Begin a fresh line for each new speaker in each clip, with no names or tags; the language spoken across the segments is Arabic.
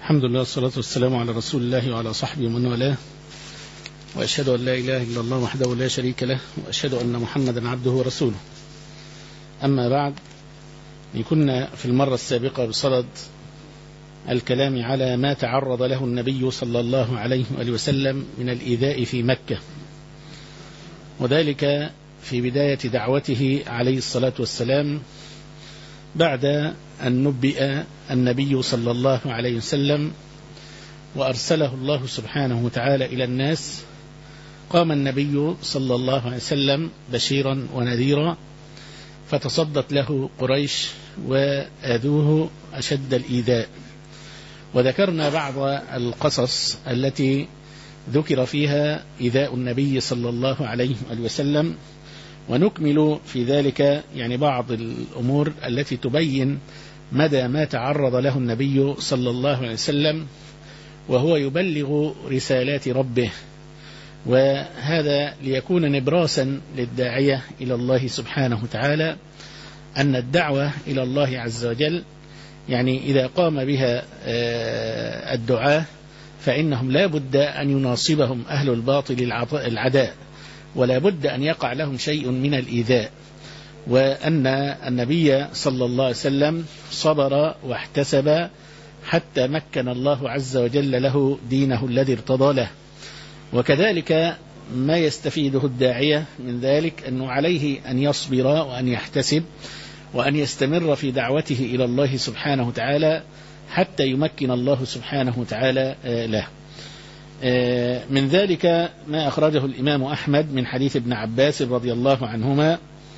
الحمد لله والصلاة والسلام على رسول الله وعلى صحبه ومن والاه، وأشهد أن لا إله إلا الله وحده لا شريك له، وأشهد أن محمدا عبده ورسوله. أما بعد، كنا في المرة السابقة بصدد الكلام على ما تعرض له النبي صلى الله عليه وآله وسلم من الإيذاء في مكة، وذلك في بداية دعوته عليه الصلاة والسلام بعد أن نبئ النبي صلى الله عليه وسلم وأرسله الله سبحانه وتعالى إلى الناس. قام النبي صلى الله عليه وسلم بشيرا ونذيرا، فتصدت له قريش وآذوه أشد الإيذاء. وذكرنا بعض القصص التي ذكر فيها إيذاء النبي صلى الله عليه وسلم، ونكمل في ذلك بعض الأمور التي تبين مدى ما تعرض له النبي صلى الله عليه وسلم وهو يبلغ رسالات ربه، وهذا ليكون نبراسا للداعية إلى الله سبحانه وتعالى أن الدعوة إلى الله عز وجل إذا قام بها الدعاة فإنهم لا بد أن يناصبهم أهل الباطل العداء، ولا بد أن يقع لهم شيء من الإيذاء، وأن النبي صلى الله عليه وسلم صبر واحتسب حتى مكن الله عز وجل له دينه الذي ارتضى له. وكذلك ما يستفيده الداعية من ذلك أنه عليه أن يصبر وأن يحتسب وأن يستمر في دعوته إلى الله سبحانه وتعالى حتى يمكن الله سبحانه وتعالى له. من ذلك ما أخرجه الإمام أحمد من حديث ابن عباس رضي الله عنهما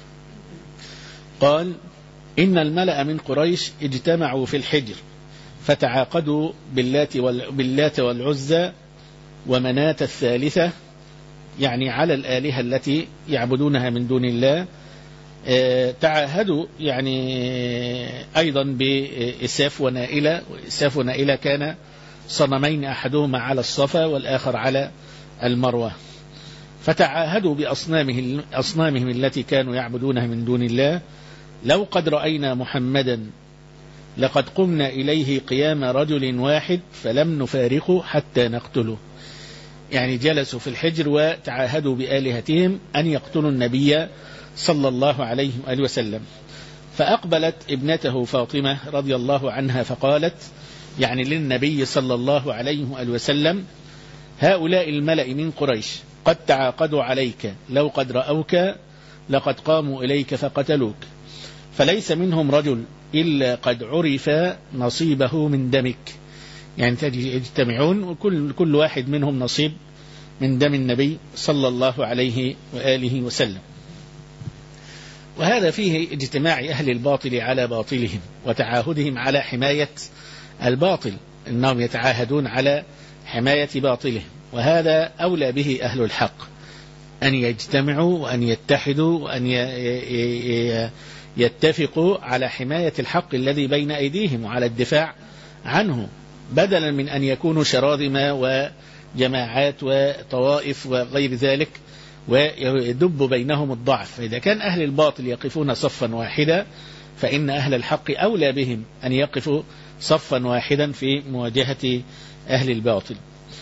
قال: إن الملأ من قريش اجتمعوا في الحجر فتعاقدوا باللات والعزى ومناة الثالثة، على الآلهة التي يعبدونها من دون الله. تعاهدوا أيضا بإساف ونائلة، وإساف ونائلة كان صنمين أحدهما على الصفا والآخر على المروة، فتعاهدوا بأصنامهم التي كانوا يعبدونها من دون الله: لو قد رأينا محمدا لقد قمنا إليه قيام رجل واحد فلم نفارقه حتى نقتله. جلسوا في الحجر وتعاهدوا بآلهتهم أن يقتلوا النبي صلى الله عليه وآله وسلم. فأقبلت ابنته فاطمة رضي الله عنها فقالت للنبي صلى الله عليه وآله وسلم: هؤلاء الملأ من قريش قد تعاقدوا عليك، لو قد رأوك لقد قاموا إليك فقتلوك، فليس منهم رجل إلا قد عرف نصيبه من دمك. يجتمعون وكل واحد منهم نصيب من دم النبي صلى الله عليه وآله وسلم. وهذا فيه اجتماع أهل الباطل على باطلهم وتعاهدهم على حماية الباطل، إنهم يتعاهدون على حماية باطلهم، وهذا أولى به أهل الحق أن يجتمعوا وأن يتحدوا وأن يتفقوا على حماية الحق الذي بين أيديهم وعلى الدفاع عنه، بدلا من أن يكونوا شراذمة وجماعات وطوائف وغير ذلك ويدب بينهم الضعف. فإذا كان أهل الباطل يقفون صفا واحدا فإن أهل الحق أولى بهم أن يقفوا صفا واحدا في مواجهة أهل الباطل.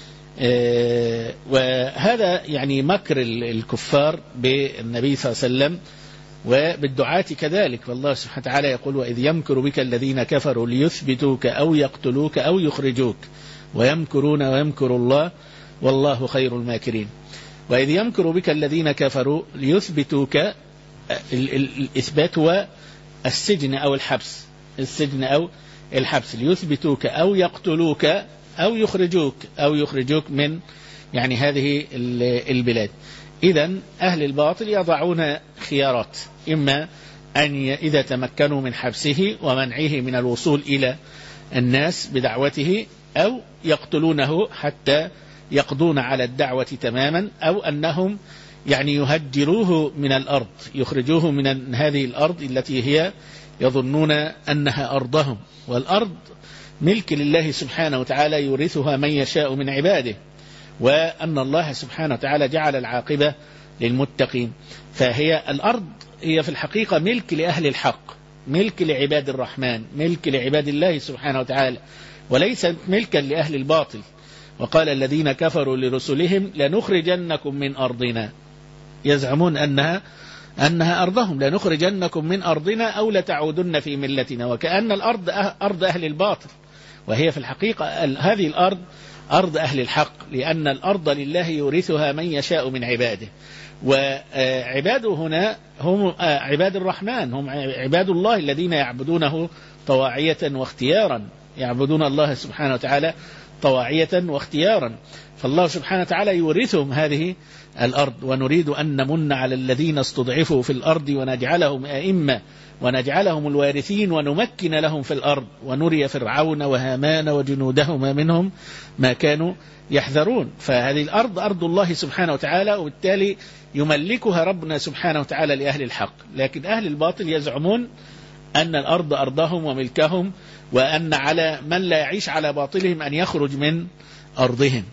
وهذا مكر الكفار بالنبي صلى الله عليه وسلم وبالدعاة كذلك، والله سبحانه وتعالى يقول: وإذ يمكر بك الذين كفروا ليثبتوك أو يقتلوك أو يخرجوك ويمكرون ويمكر الله والله خير الماكرين. وإذ يمكر بك الذين كفروا ليثبتوك، الإثبات هو السجن أو الحبس، السجن أو الحبس، ليثبتوك أو يقتلوك أو يخرجوك من هذه البلاد. إذن أهل الباطل يضعون خيارات: إما أن إذا تمكنوا من حبسه ومنعه من الوصول إلى الناس بدعوته، أو يقتلونه حتى يقضون على الدعوة تماما، أو أنهم يهجروه من الأرض، يخرجوه من هذه الأرض التي هي يظنون أنها أرضهم، والأرض ملك لله سبحانه وتعالى يورثها من يشاء من عباده، وأن الله سبحانه وتعالى جعل العاقبة للمتقين. فهي الأرض هي في الحقيقة ملك لأهل الحق، ملك لعباد الرحمن، ملك لعباد الله سبحانه وتعالى، وليست ملكا لأهل الباطل. وقال الذين كفروا لرسلهم لنخرجنكم من أرضنا، يزعمون أنها أرضهم، لنخرجنكم من أرضنا أو لتعودن في ملتنا، وكأن الأرض أرض أهل الباطل، وهي في الحقيقة هذه الأرض أرض أهل الحق، لأن الأرض لله يورثها من يشاء من عباده، وعباده هنا هم عباد الرحمن، هم عباد الله الذين يعبدونه طواعية واختيارا، يعبدون الله سبحانه وتعالى طواعية واختيارا، فالله سبحانه وتعالى يورثهم هذه الأرض. ونريد أن نمن على الذين استضعفوا في الأرض ونجعلهم أئمة ونجعلهم الوارثين ونمكن لهم في الأرض ونري فرعون وهامان وجنودهما منهم ما كانوا يحذرون. فهذه الأرض أرض الله سبحانه وتعالى، وبالتالي يملكها ربنا سبحانه وتعالى لأهل الحق. لكن أهل الباطل يزعمون أن الأرض أرضهم وملكهم، وأن على من لا يعيش على باطلهم أن يخرج من أرضهم،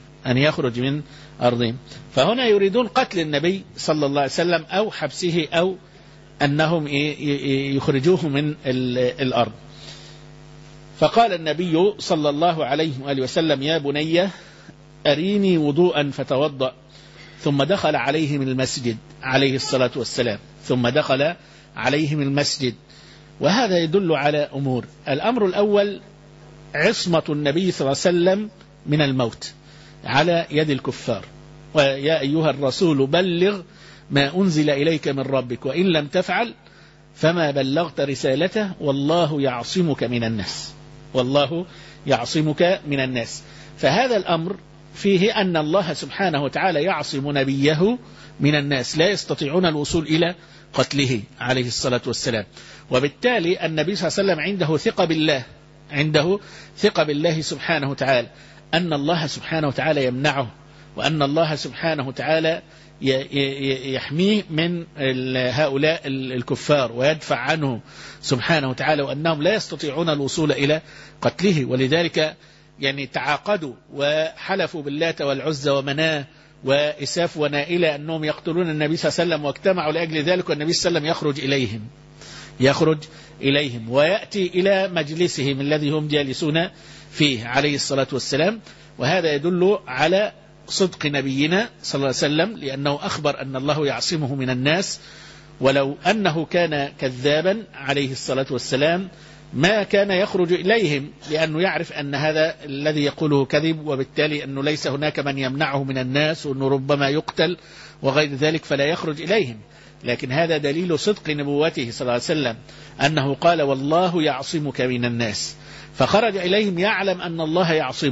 فهنا يريدون قتل النبي صلى الله عليه وسلم أو حبسه أو أنهم يخرجوه من الأرض. فقال النبي صلى الله عليه وآله وسلم: يا بني أريني وضوءا فتوضأ. ثم دخل عليهم المسجد عليه الصلاة والسلام، ثم دخل عليهم المسجد. وهذا يدل على أمور. الأمر الأول عصمة النبي صلى الله عليه وسلم من الموت على يد الكفار. ويا أيها الرسول بلغ ما أنزل إليك من ربك وإن لم تفعل فما بلغت رسالته والله يعصمك من الناس، والله يعصمك من الناس. فهذا الأمر فيه أن الله سبحانه وتعالى يعصم نبيه من الناس، لا يستطيعون الوصول إلى قتله عليه الصلاة والسلام. وبالتالي النبي صلى الله عليه وسلم عنده ثقة بالله سبحانه وتعالى، أن الله سبحانه وتعالى يمنعه، وأن الله سبحانه وتعالى يحميه من هؤلاء الكفار ويدفع عنه سبحانه وتعالى، وأنهم لا يستطيعون الوصول إلى قتله. ولذلك يعني تعاقدوا وحلفوا باللات والعزى ومناه وإساف ونائلة أنهم يقتلون النبي صلى الله عليه وسلم، واجتمعوا لأجل ذلك، والنبي صلى الله عليه وسلم يخرج إليهم ويأتي إلى مجلسهم الذي هم جالسون فيه عليه الصلاة والسلام. وهذا يدل على صدق نبينا صلى الله عليه وسلم، لأنه أخبر أن الله يعصمه من الناس. ولو أنه كان كذابا عليه الصلاة والسلام ما كان يخرج إليهم، لأنه يعرف أن هذا الذي يقوله كذب، وبالتالي أنه ليس هناك من يمنعه من الناس، وأنه ربما يقتل وغير ذلك، فلا يخرج إليهم. لكن هذا دليل صدق نبوته صلى الله عليه وسلم، أنه قال والله يعصمك من الناس، فخرج إليهم يعلم أن الله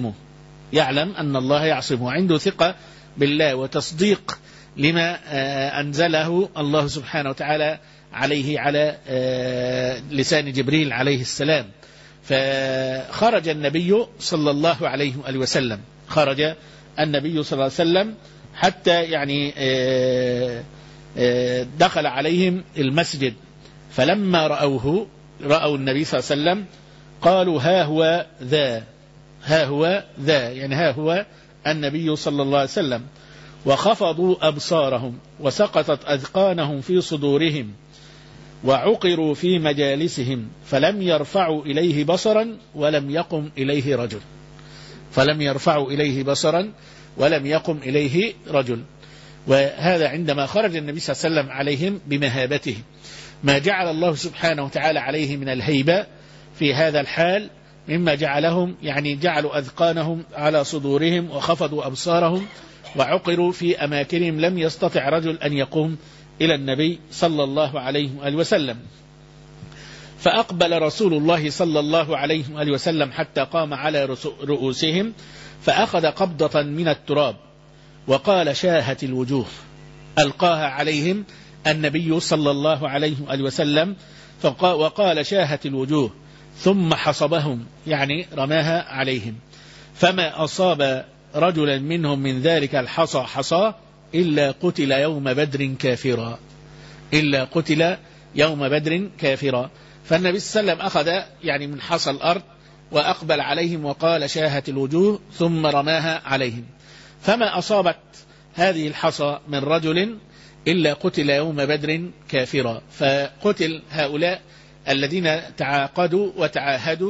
يعصمه، عنده ثقة بالله وتصديق لما أنزله الله سبحانه وتعالى عليه على لسان جبريل عليه السلام. فخرج النبي صلى الله عليه وسلم، حتى يعني دخل عليهم المسجد، فلما رأوا النبي صلى الله عليه وسلم قالوا ها هو ذا، يعني ها هو النبي صلى الله عليه وسلم. وخفضوا أبصارهم وسقطت أذقانهم في صدورهم وعقروا في مجالسهم فلم يرفعوا إليه بصرا ولم يقم إليه رجل. وهذا عندما خرج النبي صلى الله عليه وسلم عليهم بمهابته، ما جعل الله سبحانه وتعالى عليه من الهيبة في هذا الحال، مما جعلوا أذقانهم على صدورهم وخفضوا أبصارهم وعقروا في أماكنهم، لم يستطع رجل أن يقوم إلى النبي صلى الله عليه وآله وسلم. فأقبل رسول الله صلى الله عليه وآله وسلم حتى قام على رؤوسهم، فأخذ قبضة من التراب وقال شاهت الوجوه، ألقاها عليهم النبي صلى الله عليه وآله وسلم، وقال شاهت الوجوه، ثم حصبهم، يعني رماها عليهم، فما أصاب رجلا منهم من ذلك الحصى حصى إلا قتل يوم بدر كافرا. فالنبي صلى الله عليه وسلم أخذ من حصى الأرض وأقبل عليهم وقال شاهت الوجوه، ثم رماها عليهم، فما أصابت هذه الحصى من رجل إلا قتل يوم بدر كافرا. فقتل هؤلاء الذين تعاقدوا وتعاهدوا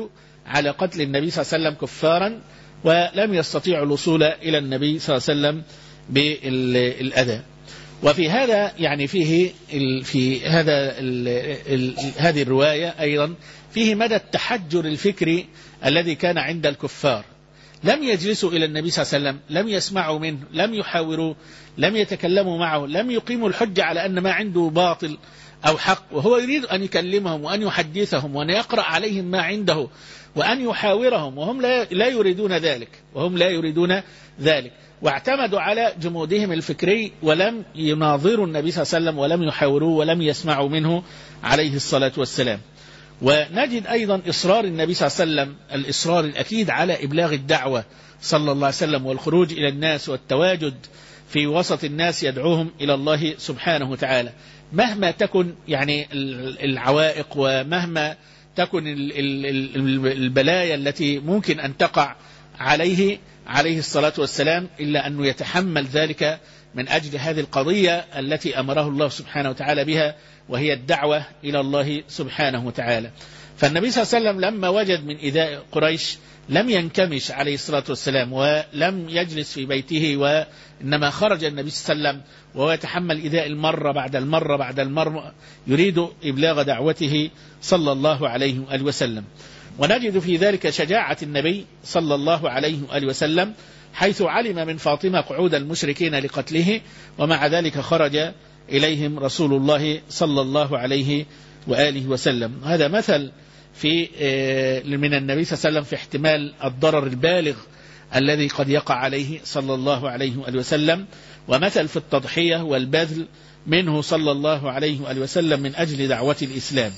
على قتل النبي صلى الله عليه وسلم كفارا، ولم يستطيعوا الوصول إلى النبي صلى الله عليه وسلم بالأذى. وفي هذا يعني في هذه الرواية أيضا فيه مدى التحجر الفكري الذي كان عند الكفار. لم يجلسوا إلى النبي صلى الله عليه وسلم، لم يسمعوا منه، لم يحاوروا، لم يتكلموا معه، لم يقيموا الحجة على أن ما عنده باطل أو حق، وهو يريد أن يكلمهم وأن يحدثهم وأن يقرأ عليهم ما عنده وأن يحاورهم، وهم لا يريدون ذلك. واعتمدوا على جمودهم الفكري ولم يناظروا النبي صلى الله عليه وسلم ولم يحاوروه ولم يسمعوا منه عليه الصلاة والسلام. ونجد أيضا إصرار النبي صلى الله عليه وسلم، الإصرار الأكيد على إبلاغ الدعوة صلى الله عليه وسلم والخروج إلى الناس والتواجد في وسط الناس يدعوهم إلى الله سبحانه وتعالى، مهما تكن يعني العوائق ومهما تكن البلايا التي ممكن أن تقع عليه الصلاة والسلام، إلا أنه يتحمل ذلك من أجل هذه القضية التي أمره الله سبحانه وتعالى بها، وهي الدعوة إلى الله سبحانه وتعالى. فالنبي صلى الله عليه وسلم لما وجد من إيذاء قريش لم ينكمش عليه الصلاة والسلام ولم يجلس في بيته، وإنما خرج النبي صلى الله عليه وسلم وهو يتحمل إيذاء المرة بعد المرة بعد المرة، يريد إبلاغ دعوته صلى الله عليه وآله وسلم. ونجد في ذلك شجاعة النبي صلى الله عليه وآله وسلم، حيث علم من فاطمة قعود المشركين لقتله، ومع ذلك خرج إليهم رسول الله صلى الله عليه وآله وسلم. هذا مثل من النبي صلى الله عليه وسلم في احتمال الضرر البالغ الذي قد يقع عليه صلى الله عليه وآله وسلم، ومثل في التضحية والبذل منه صلى الله عليه وآله وسلم من أجل دعوة الإسلام.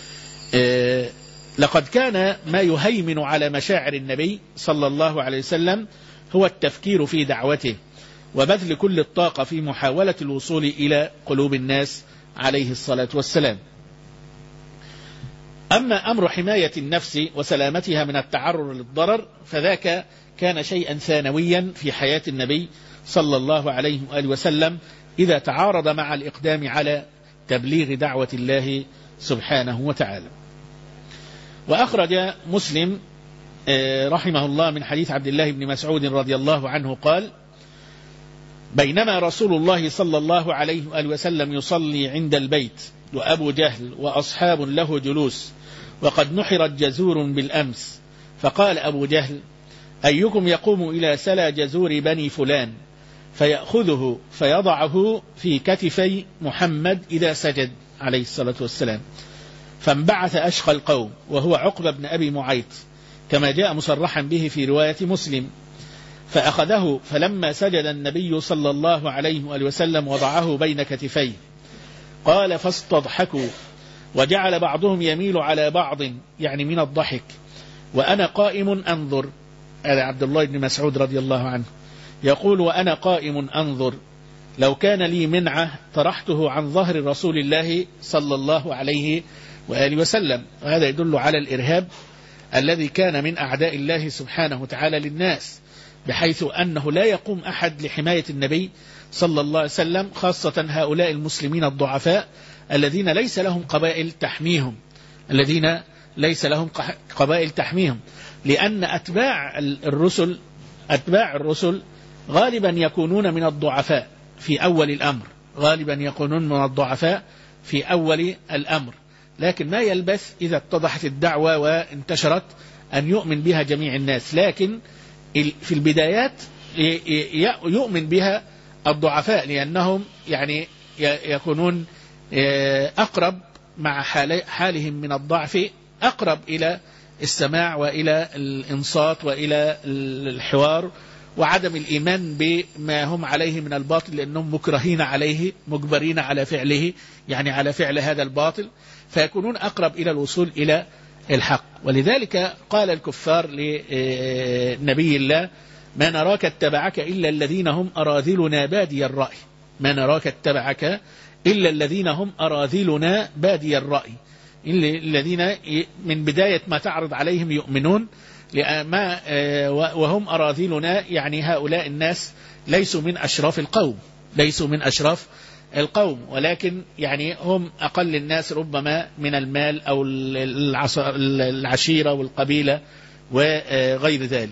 لقد كان ما يهيمن على مشاعر النبي صلى الله عليه وسلم هو التفكير في دعوته وبذل كل الطاقة في محاولة الوصول إلى قلوب الناس عليه الصلاة والسلام. أما أمر حماية النفس وسلامتها من التعرض للضرر فذاك كان شيئا ثانويا في حياة النبي صلى الله عليه وآله وسلم، إذا تعارض مع الإقدام على تبليغ دعوة الله سبحانه وتعالى. وأخرج مسلم رحمه الله من حديث عبد الله بن مسعود رضي الله عنه قال: بينما رسول الله صلى الله عليه وآله وسلم يصلي عند البيت وأبو جهل وأصحاب له جلوس، وقد نحرت جزور بالأمس، فقال أبو جهل: أيكم يقوم إلى سلى جزور بني فلان فيأخذه فيضعه في كتفي محمد إذا سجد عليه الصلاة والسلام. فانبعث أشقى القوم وهو عقبة بن أبي معيط، كما جاء مصرحا به في رواية مسلم، فأخذه، فلما سجد النبي صلى الله عليه وآله وسلم وضعه بين كتفيه. قال: فاستضحكوا، وجعل بعضهم يميل على بعض يعني من الضحك، وأنا قائم أنظر. هذا عبد الله بن مسعود رضي الله عنه يقول: وأنا قائم أنظر، لو كان لي منعة طرحته عن ظهر رسول الله صلى الله عليه وآله وسلم. وهذا يدل على الإرهاب الذي كان من أعداء الله سبحانه وتعالى للناس، بحيث أنه لا يقوم أحد لحماية النبي صلى الله عليه وسلم، خاصة هؤلاء المسلمين الضعفاء الذين ليس لهم قبائل تحميهم، لأن أتباع الرسل غالبا يكونون من الضعفاء في أول الأمر، لكن ما يلبث إذا اتضحت الدعوة وانتشرت أن يؤمن بها جميع الناس، لكن في البدايات يؤمن بها الضعفاء، لأنهم يعني يكونون أقرب مع حالهم من الضعف، أقرب إلى السماع وإلى الإنصات وإلى الحوار وعدم الإيمان بما هم عليه من الباطل، لأنهم مكرهين عليه، مجبرين على فعله، يعني على فعل هذا الباطل، فيكونون أقرب إلى الوصول إلى الحق. ولذلك قال الكفار لنبي الله: ما نراك اتبعك إلا الذين هم أراذلنا بادي الرأي. ما نراك اتبعك إلا الذين هم أراذلنا بادي الرأي، الذين من بداية ما تعرض عليهم يؤمنون، وهم أراذلنا يعني هؤلاء الناس ليسوا من أشراف القوم، القوم، ولكن يعني هم أقل الناس ربما من المال أو العشيرة والقبيلة وغير ذلك.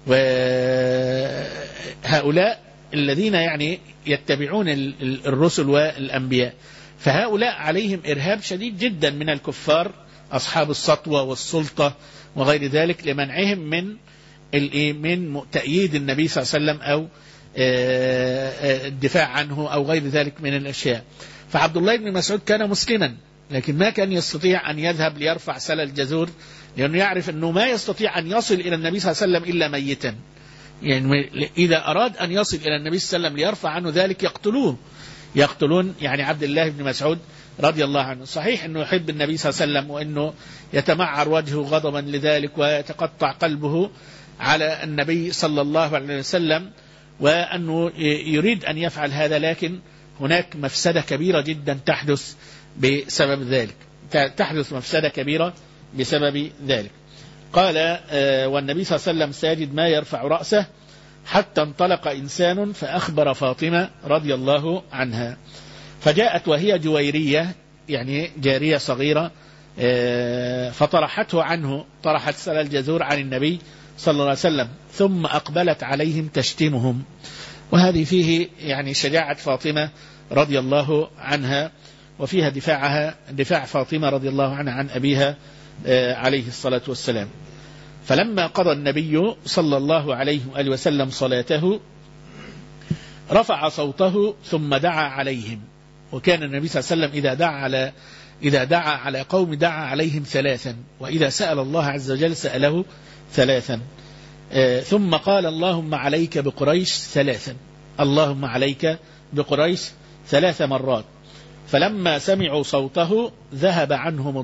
وهؤلاء الذين يعني يتبعون الرسل والأنبياء، فهؤلاء عليهم إرهاب شديد جدا من الكفار أصحاب السطوة والسلطة وغير ذلك، لمنعهم من تأييد النبي صلى الله عليه وسلم أو الدفاع عنه أو غير ذلك من الأشياء. فعبد الله بن مسعود كان مسلما، لكن ما كان يستطيع أن يذهب ليرفع سل الجزور، لأنه يعرف أنه ما يستطيع أن يصل إلى النبي صلى الله عليه وسلم إلا ميتا. يعني إذا أراد أن يصل إلى النبي صلى الله عليه وسلم ليرفع عنه ذلك يقتلون يعني عبد الله بن مسعود رضي الله عنه. صحيح أنه يحب النبي صلى الله عليه وسلم، وأنه يتمعر وجهه غضبا لذلك ويتقطع قلبه على النبي صلى الله عليه وسلم، وأنه يريد أن يفعل هذا، لكن هناك مفسدة كبيرة جدا تحدث بسبب ذلك، تحدث مفسدة كبيرة بسبب ذلك. قال والنبي صلى الله عليه وسلم ساجد ما يرفع رأسه حتى انطلق إنسان فأخبر فاطمة رضي الله عنها، فجاءت وهي جويرية يعني جارية صغيرة، فطرحته عنه، طرحت سل الجزور عن النبي صلى الله عليه وسلم، ثم أقبلت عليهم تشتمهم. وهذه فيه يعني شجاعة فاطمة رضي الله عنها، وفيها دفاع فاطمة رضي الله عنها عن أبيها عليه الصلاة والسلام. فلما قضى النبي صلى الله عليه وآله وسلم صلاته رفع صوته ثم دعا عليهم. وكان النبي صلى الله عليه وسلم إذا دعا على قوم دعا عليهم 3، وإذا سأل الله عز وجل سأله 3. ثم قال اللهم عليك بقريش 3، اللهم عليك بقريش 3 مرات. فلما سمعوا صوته ذهب عنهم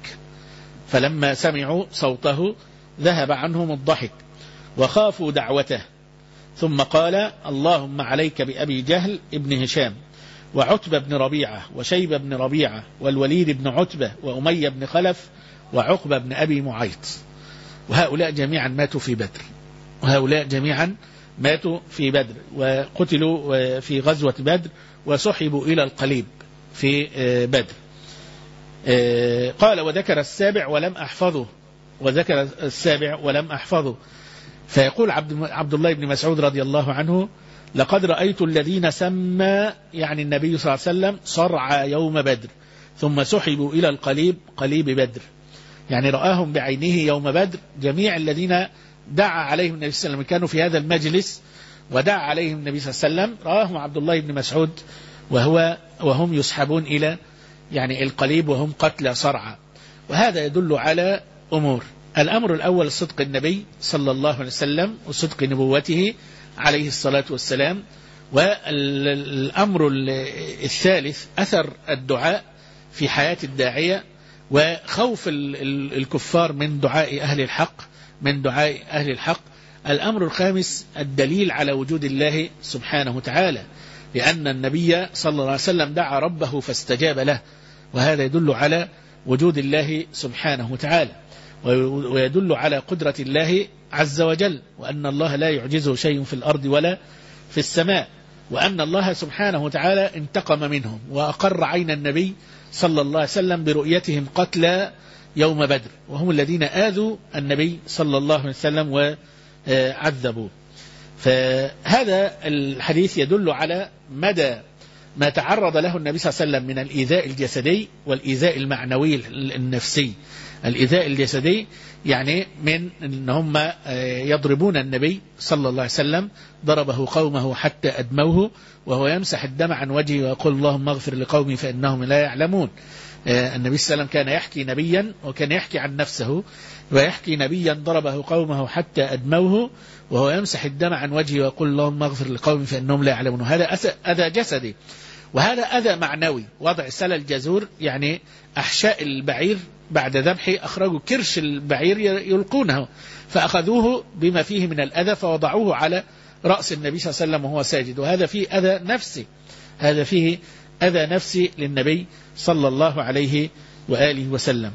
الضحك وخافوا دعوته. ثم قال اللهم عليك بأبي جهل ابن هشام وعتبة بن ربيعة وشيبة بن ربيعة والوليد بن عتبة وأمية بن خلف وعقبة بن أبي معيط. وهؤلاء جميعا ماتوا في بدر وقتلوا في غزوة بدر وسحبوا إلى القليب في بدر. قال وذكر السابع ولم أحفظه. فيقول عبد الله بن مسعود رضي الله عنه لقد رأيت الذين سمى يعني النبي صلى الله عليه وسلم صرعى يوم بدر ثم سحبوا إلى قليب بدر، يعني رآهم بعينه يوم بدر جميع الذين دعا عليهم النبي صلى الله عليه وسلم كانوا في هذا المجلس ودعا عليهم النبي صلى الله عليه وسلم، رآهم عبد الله بن مسعود وهم يسحبون إلى يعني القليب وهم قتلى صرعى. وهذا يدل على أمور: الأمر الأول صدق النبي صلى الله عليه وسلم وصدق نبوته عليه الصلاة والسلام. والأمر الثالث أثر الدعاء في حياة الداعية وخوف الكفار من دعاء أهل الحق. الأمر الخامس الدليل على وجود الله سبحانه وتعالى، لأن النبي صلى الله عليه وسلم دعا ربه فاستجاب له، وهذا يدل على وجود الله سبحانه وتعالى، ويدل على قدرة الله عز وجل، وأن الله لا يعجزه شيء في الأرض ولا في السماء، وأن الله سبحانه وتعالى انتقم منهم وأقر عين النبي صلى الله عليه وسلم برؤيتهم قتلى يوم بدر، وهم الذين آذوا النبي صلى الله عليه وسلم وعذبوه. فهذا الحديث يدل على مدى ما تعرض له النبي صلى الله عليه وسلم من الإيذاء الجسدي والإيذاء المعنوي النفسي. الإيذاء الجسدي يعني من أن هم يضربون النبي صلى الله عليه وسلم، ضربه قومه حتى أدموه وهو يمسح الدم عن وجهه ويقول اللهم اغفر لقومي فإنهم لا يعلمون. النبي صلى الله عليه وسلم كان يحكي نبيا، وكان يحكي عن نفسه ويحكي نبيا ضربه قومه حتى أدموه وهو يمسح الدم عن وجهه ويقول اللهم اغفر لقومي فإنهم لا يعلمون. هذا أذى جسدي، وهذا أذى معنوي. وضع سل الجزور يعني أحشاء البعير بعد ذبحه أخرجوا كرش البعير يلقونه، فأخذوه بما فيه من الأذى فوضعوه على رأس النبي صلى الله عليه وسلم وهو ساجد، وهذا فيه أذى نفسي، هذا فيه أذى نفسي للنبي صلى الله عليه وآله وسلم.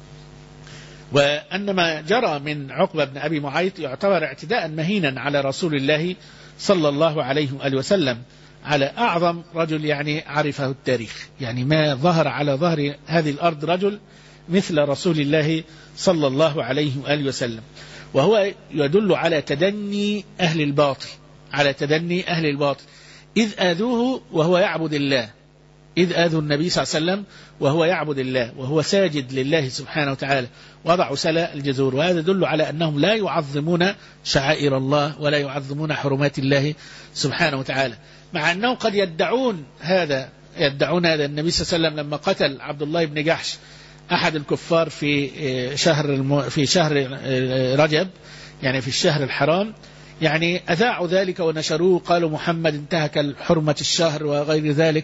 وأن ما جرى من عقبة بن أبي معيط يعتبر اعتداء مهينا على رسول الله صلى الله عليه وآله وسلم. على أعظم رجل يعني عرفه التاريخ. يعني ما ظهر على ظهر هذه الأرض رجل مثل رسول الله صلى الله عليه وآله وسلم، وهو يدل على تدني أهل الباطل، على تدني أهل الباطل، إذ آذوه وهو يعبد الله، إذ آذوا النبي صلى الله عليه وسلم وهو يعبد الله وهو ساجد لله سبحانه وتعالى، وضعوا سلا الجذور. وهذا يدل على أنهم لا يعظمون شعائر الله ولا يعظمون حرمات الله سبحانه وتعالى، مع أنهم قد يدعون هذا النبي صلى الله عليه وسلم لما قتل عبد الله بن جحش أحد الكفار في شهر رجب، يعني في الشهر الحرام، يعني أذاعوا ذلك ونشروه، قالوا محمد انتهك حرمة الشهر وغير ذلك،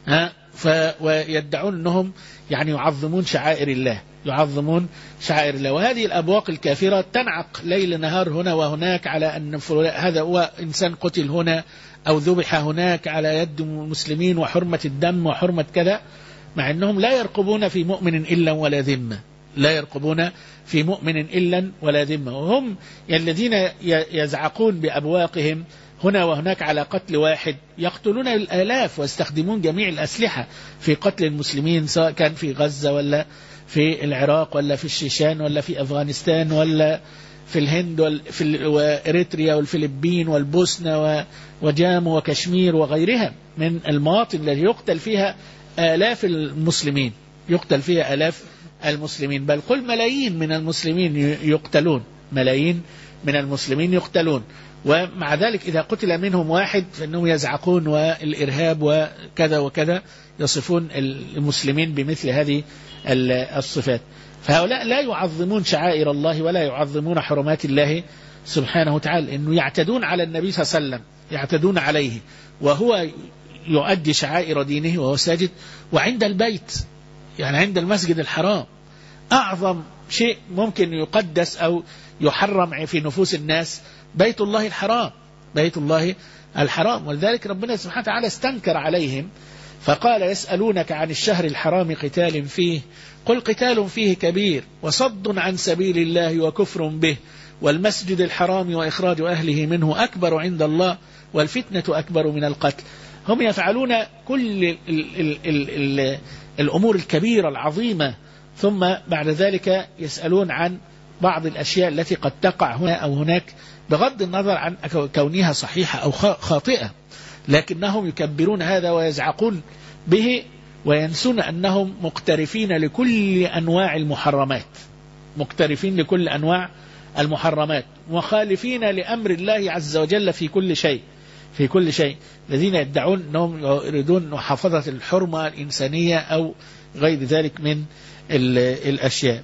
ويدعون أنهم يعني يعظمون شعائر الله، يعظمون شعائر الله. وهذه الأبواق الكافرة تنعق ليل نهار هنا وهناك على أن هذا هو إنسان قتل هنا أو ذبح هناك على يد المسلمين وحرمة الدم وحرمة كذا، مع أنهم لا يرقبون في مؤمن إلا ولا ذمة، لا يرقبون في مؤمن إلا ولا ذمة. وهم الذين يزعقون بأبواقهم هنا وهناك على قتل واحد، يقتلون الآلاف ويستخدمون جميع الأسلحة في قتل المسلمين، سواء كان في غزة ولا في العراق ولا في الشيشان ولا في أفغانستان ولا في الهند وإريتريا والفلبين والبوسنة وجامو وكشمير وغيرها من المواطن التي يقتل فيها آلاف المسلمين، يقتل فيها آلاف المسلمين، بل قل ملايين من المسلمين يقتلون، ملايين من المسلمين يقتلون. ومع ذلك إذا قتل منهم واحد فإنهم يزعقون والإرهاب وكذا وكذا، يصفون المسلمين بمثل هذه الصفات. فهؤلاء لا يعظمون شعائر الله ولا يعظمون حرمات الله سبحانه وتعالى، إنه يعتدون على النبي صلى الله عليه وسلم، يعتدون عليه وهو يؤدي شعائر دينه وهو ساجد. وعند البيت، يعني عند المسجد الحرام، أعظم شيء ممكن يقدس أو يحرم في نفوس الناس بيت الله الحرام، بيت الله الحرام. ولذلك ربنا سبحانه وتعالى استنكر عليهم فقال: يسألونك عن الشهر الحرام قتال فيه، قل قتال فيه كبير وصد عن سبيل الله وكفر به والمسجد الحرام وإخراج أهله منه أكبر عند الله والفتنة أكبر من القتل. هم يفعلون كل الأمور الكبيرة العظيمة، ثم بعد ذلك يسألون عن بعض الأشياء التي قد تقع هنا أو هناك بغض النظر عن كونها صحيحة أو خاطئة، لكنهم يكبرون هذا ويزعقون به وينسون أنهم مقترفين لكل أنواع المحرمات، مقترفين لكل أنواع المحرمات، مخالفين لأمر الله عز وجل في كل شيء، في كل شيء. الذين يدعون أنهم يريدون محافظة الحرمة الإنسانية أو غير ذلك من الأشياء.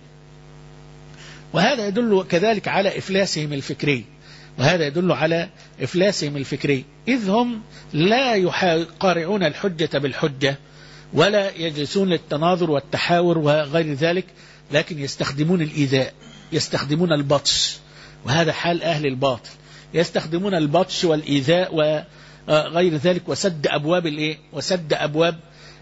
وهذا يدل كذلك على إفلاسهم الفكري، وهذا يدل على إفلاسهم الفكري، إذ هم لا يقارعون الحجة بالحجة ولا يجلسون للتناظر والتحاور وغير ذلك، لكن يستخدمون الإيذاء، يستخدمون البطش، وهذا حال أهل الباطل، يستخدمون البطش والإيذاء وغير ذلك، وسد أبواب وسد أبواب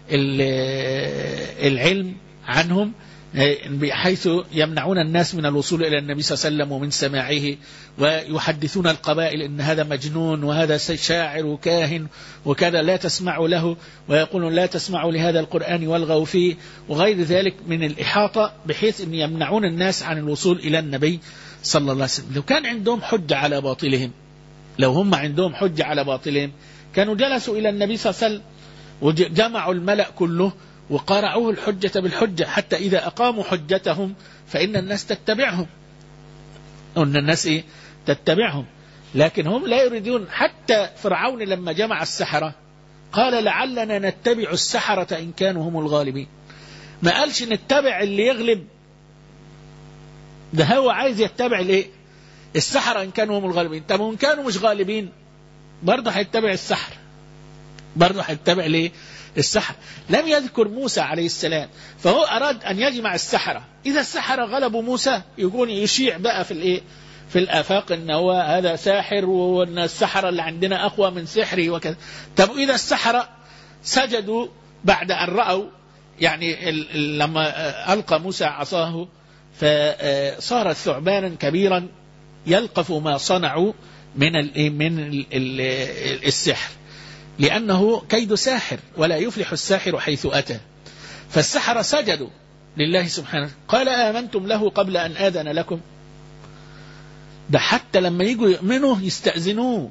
العلم عنهم، بحيث يمنعون الناس من الوصول إلى النبي صلى الله عليه وسلم ومن سماعه، ويحدثون القبائل إن هذا مجنون وهذا شاعر وكاهن وكذا لا تسمعوا له، ويقولون لا تسمعوا لهذا القرآن والغوا فيه وغير ذلك من الإحاطة، بحيث أن يمنعون الناس عن الوصول إلى النبي صلى الله عليه وسلم. لو كان عندهم حجة على باطلهم، لو هم عندهم حجة على باطلهم كانوا جلسوا إلى النبي صلى الله عليه وسلم وجمعوا الملأ كله وقارعوه الحجة بالحجة، حتى إذا أقاموا حجتهم فإن الناس تتبعهم، أن الناس تتبعهم. لكن هم لا يريدون. حتى فرعون لما جمع السحرة قال: لعلنا نتبع السحرة إن كانوا هم الغالبين. ما قالش نتبع اللي يغلب، ده هو عايز يتبع السحرة إن كانوا هم الغالبين. طب وإن كانوا مش غالبين برضه هيتبع السحر، برضه هيتبع السحر. لم يذكر موسى عليه السلام، فهو أراد أن يجمع السحرة. إذا السحرة غلبوا موسى يكون يشيع بقى في الآفاق إن هو هذا ساحر، وأن السحرة اللي عندنا أقوى من سحري وكذا. طب إذا السحرة سجدوا بعد أن رأوا، يعني لما ألقى موسى عصاه فصار ثعبانا كبيرا يلقف ما صنعوا من السحر، لأنه كيد ساحر، ولا يفلح الساحر حيث أتى. فالسحرة سجدوا لله سبحانه. قال آمنتم له قبل أن آذن لكم. ده حتى لما يجوا يؤمنوا يستأذنوه.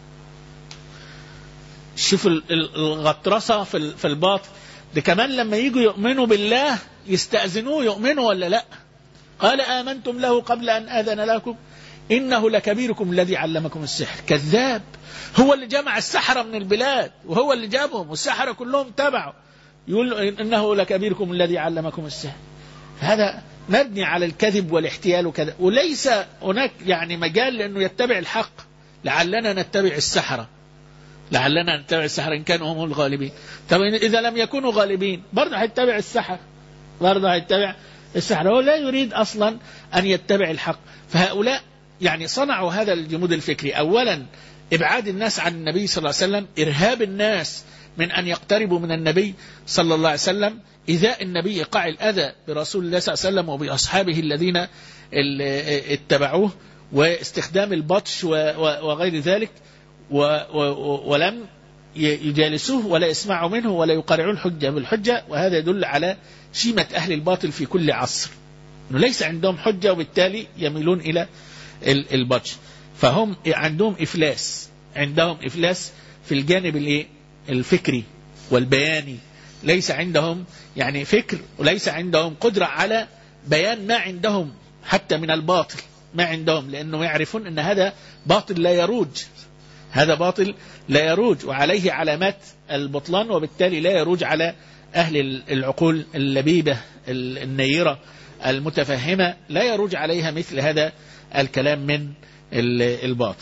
شوف الغطرسة في الباطل. ده كمان لما يجوا يؤمنوا بالله يستأذنوه يؤمنوا ولا لا. قال آمنتم له قبل أن آذن لكم إنه لكبيركم الذي علمكم السحر. كذاب. هو اللي جمع السحرة من البلاد وهو اللي جابهم، والسحرة كلهم تبعوا. يقول إنه لكبيركم الذي علمكم السحر. هذا مبني على الكذب والاحتيال وكذا، وليس هناك يعني مجال لأنه يتبع الحق. لعلنا نتبع السحرة، لعلنا نتبع السحرة إن كانوا هم الغالبين. طب إذا لم يكونوا غالبين برضه هيتبع السحر، برضه هيتبع السحر. هو لا يريد أصلا أن يتبع الحق. فهؤلاء يعني صنعوا هذا الجمود الفكري. أولا إبعاد الناس عن النبي صلى الله عليه وسلم، إرهاب الناس من أن يقتربوا من النبي صلى الله عليه وسلم، إيذاء النبي، إيقاع الأذى برسول الله صلى الله عليه وسلم وبأصحابه الذين اتبعوه، واستخدام البطش وغير ذلك، ولم يجالسوه ولا يسمعوا منه ولا يقارعوا الحجة بالحجة. وهذا يدل على شيمة أهل الباطل في كل عصر، أنه ليس عندهم حجة وبالتالي يميلون إلى البطش. فهم عندهم إفلاس، عندهم إفلاس في الجانب الفكري والبياني. ليس عندهم يعني فكر، وليس عندهم قدرة على بيان ما عندهم حتى من الباطل ما عندهم، لأنه يعرفون أن هذا باطل لا يروج، هذا باطل لا يروج وعليه علامات البطلان، وبالتالي لا يروج على أهل العقول اللبيبة النيرة المتفهمة، لا يروج عليها مثل هذا الكلام من الباطل.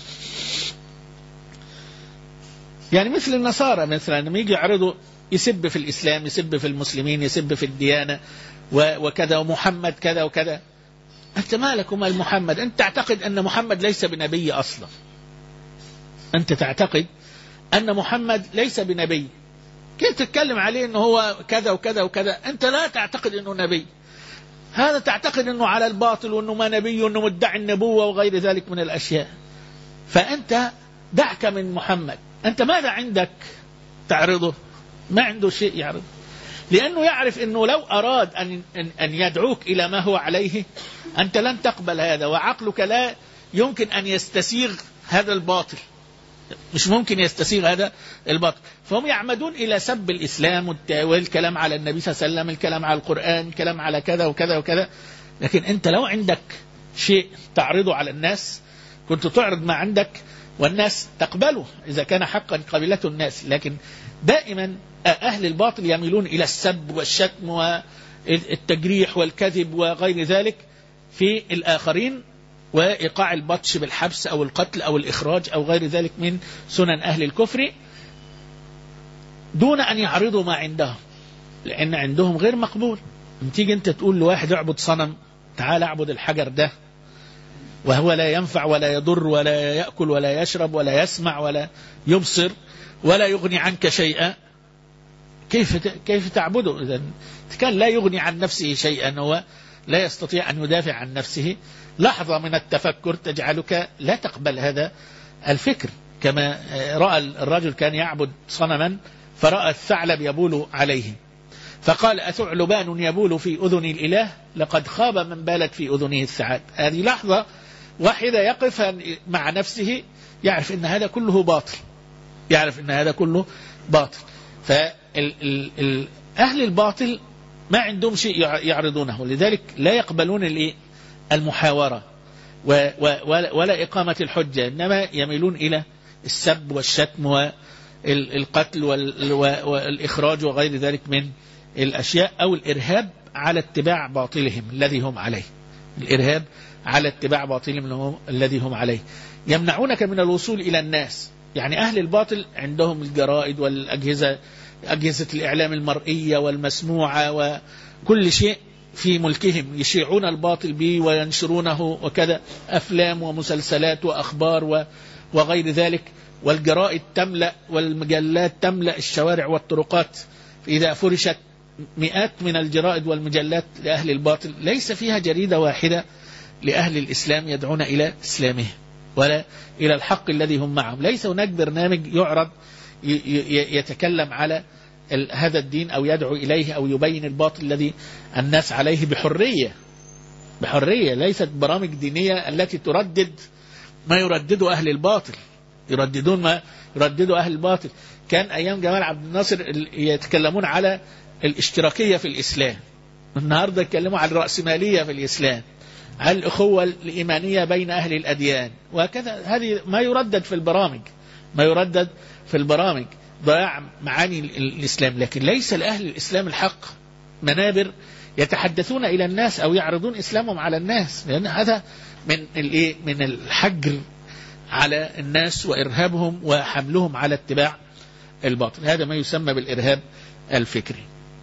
يعني مثل النصارى مثلا لما يجي يعرضوا يسب في الإسلام، يسب في المسلمين، يسب في الديانة وكذا، ومحمد كذا وكذا. أنت مالك ومال محمد؟ أنت تعتقد أن محمد ليس بنبي أصلا، أنت تعتقد أن محمد ليس بنبي، كيف تتكلم عليه أنه هو كذا وكذا وكذا؟ أنت لا تعتقد أنه نبي، هذا تعتقد أنه على الباطل وأنه ما نبي وأنه مدعي النبوة وغير ذلك من الأشياء. فأنت دعك من محمد، أنت ماذا عندك تعرضه؟ ما عنده شيء يعرض، لأنه يعرف أنه لو أراد أن يدعوك إلى ما هو عليه أنت لن تقبل هذا، وعقلك لا يمكن أن يستسيغ هذا الباطل، مش ممكن يستسيغ هذا الباطل. فهم يعمدون إلى سب الإسلام والكلام على النبي صلى الله عليه وسلم، الكلام على القرآن، الكلام على كذا وكذا وكذا. لكن أنت لو عندك شيء تعرضه على الناس كنت تعرض ما عندك والناس تقبله إذا كان حقا قبلته الناس. لكن دائما أهل الباطل يميلون إلى السب والشتم والتجريح والكذب وغير ذلك في الآخرين، وإيقاع البطش بالحبس أو القتل أو الإخراج أو غير ذلك من سنن أهل الكفر، دون أن يعرضوا ما عندهم، لأن عندهم غير مقبول. تيجي أنت تقول لواحد اعبد صنم، تعال اعبد الحجر ده، وهو لا ينفع ولا يضر ولا يأكل ولا يشرب ولا يسمع ولا يبصر ولا يغني عنك شيئا، كيف تعبده؟ إذا كان لا يغني عن نفسه شيئا، هو لا يستطيع أن يدافع عن نفسه، لحظة من التفكر تجعلك لا تقبل هذا الفكر. كما رأى الرجل كان يعبد صنما فرأى الثعلب يبول عليه، فقال أثعلبان يبول في أذن الإله؟ لقد خاب من بالت في أذنه الثعالب. هذه لحظة واحدة يقف مع نفسه، يعرف أن هذا كله باطل، يعرف أن هذا كله باطل. فأهل الباطل ما عندهم شيء يعرضونه، لذلك لا يقبلون المحاورة ولا إقامة الحجة، إنما يميلون إلى السب والشتم والقتل والإخراج وغير ذلك من الأشياء، أو الإرهاب على اتباع باطلهم الذي هم عليه، الإرهاب على اتباع باطلهم الذي هم عليه. يمنعونك من الوصول إلى الناس. يعني أهل الباطل عندهم الجرائد والأجهزة، أجهزة الإعلام المرئية والمسموعة وكل شيء في ملكهم، يشيعون الباطل به وينشرونه وكذا، أفلام ومسلسلات وأخبار وغير ذلك، والجرائد تملأ والمجلات تملأ الشوارع والطرقات. إذا فرشت مئات من الجرائد والمجلات لأهل الباطل ليس فيها جريدة واحدة لأهل الإسلام يدعون إلى إسلامه ولا إلى الحق الذي هم معهم. ليس هناك برنامج يعرض يتكلم على هذا الدين أو يدعو إليه أو يبين الباطل الذي الناس عليه بحرية، ليست برامج دينية التي تردد ما يردده أهل الباطل، يرددون ما يردده أهل الباطل. كان أيام جمال عبد الناصر يتكلمون على الاشتراكية في الإسلام، النهاردة يتكلموا على الرأسمالية في الإسلام، على الأخوة الإيمانية بين أهل الأديان، وهكذا. هذه ما يردد في البرامج، ضياع معاني الإسلام. لكن ليس لأهل الإسلام الحق منابر يتحدثون إلى الناس أو يعرضون إسلامهم على الناس، لأن هذا من الحجر على الناس وإرهابهم وحملهم على اتباع الباطل. هذا ما يسمى بالإرهاب الفكري.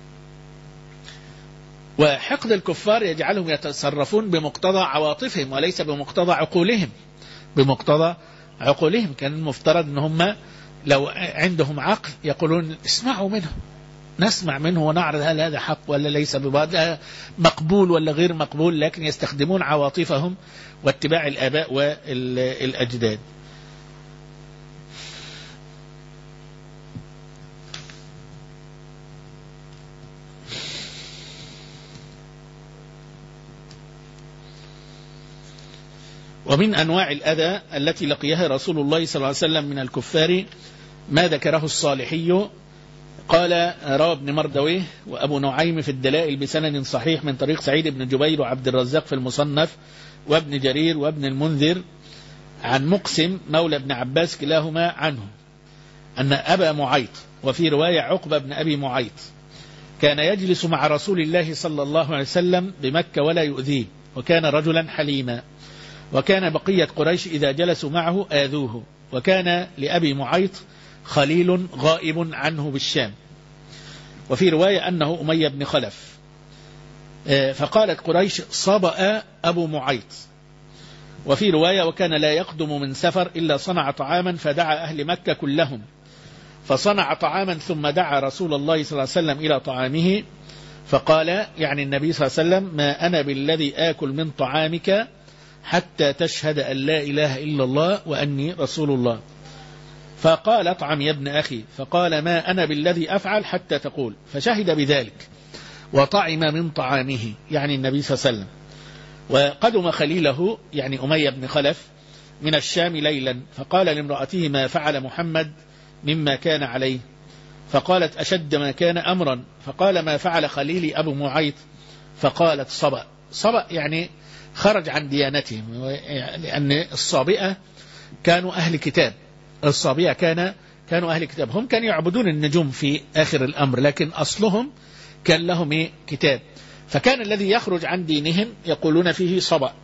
وحقد الكفار يجعلهم يتصرفون بمقتضى عواطفهم وليس بمقتضى عقولهم. كان المفترض ان هم لو عندهم عقل يقولون اسمعوا منه، نسمع منه ونعرض هل هذا حق ولا ليس ببعض، مقبول ولا غير مقبول، لكن يستخدمون عواطفهم واتباع الآباء والأجداد. ومن أنواع الأذى التي لقيها رسول الله صلى الله عليه وسلم من الكفار ما ذكره الصالحي. قال روى ابن مردويه وأبو نعيم في الدلائل بسند صحيح من طريق سعيد بن جبير وعبد الرزاق في المصنف وابن جرير وابن المنذر عن مقسم مولى ابن عباس كلاهما عنه أن أبا معيط، وفي رواية عقبة بن أبي معيط، كان يجلس مع رسول الله صلى الله عليه وسلم بمكة ولا يؤذيه، وكان رجلا حليما، وكان بقية قريش إذا جلسوا معه آذوه، وكان لأبي معيط خليل غائب عنه بالشام. وفي رواية أنه أمية بن خلف. فقالت قريش صبأ أبو معيط. وفي رواية وكان لا يقدم من سفر إلا صنع طعاما فدعا أهل مكة كلهم، فصنع طعاما ثم دعا رسول الله صلى الله عليه وسلم إلى طعامه فقال، يعني النبي صلى الله عليه وسلم: ما أنا بالذي آكل من طعامك حتى تشهد أن لا إله إلا الله وأني رسول الله. فقال: اطعم يا ابن أخي. فقال: ما أنا بالذي أفعل حتى تقول. فشهد بذلك وطعم من طعامه، يعني النبي صلى الله عليه وسلم. وقدم خليله يعني أمية بن خلف من الشام ليلا، فقال لامرأته: ما فعل محمد مما كان عليه؟ فقالت: أشد ما كان أمرا. فقال: ما فعل خليلي أبو معيط؟ فقالت: صبأ. صبأ يعني خرج عن ديانتهم، لأن الصابئة كانوا أهل كتاب، الصابئة كانوا أهل كتاب، هم كانوا يعبدون النجوم في آخر الأمر، لكن أصلهم كان لهم كتاب، فكان الذي يخرج عن دينهم يقولون فيه صبأ.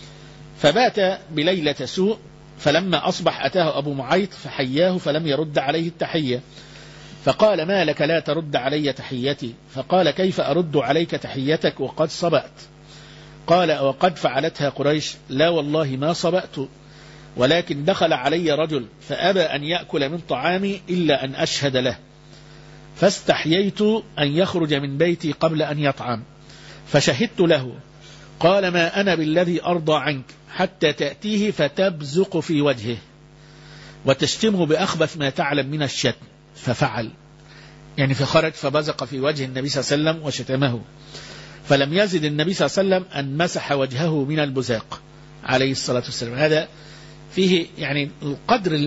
فبات بليلة سوء، فلما أصبح أتاه أبو معيط فحياه فلم يرد عليه التحية، فقال: ما لك لا ترد علي تحيتي؟ فقال: كيف أرد عليك تحيتك وقد صبأت؟ قال: وقد فعلتها قريش؟ لا والله ما صبأت، ولكن دخل علي رجل فأبى أن يأكل من طعامي إلا أن أشهد له، فاستحييت أن يخرج من بيتي قبل أن يطعم، فشهدت له. قال: ما أنا بالذي أرضى عنك حتى تأتيه فتبزق في وجهه وتشتمه بأخبث ما تعلم من الشتم. ففعل، يعني فخرج فبزق في وجه النبي صلى الله عليه وسلم وشتمه، فلم يزد النبي صلى الله عليه وسلم أن مسح وجهه من البزاق عليه الصلاة والسلام. هذا فيه يعني القدر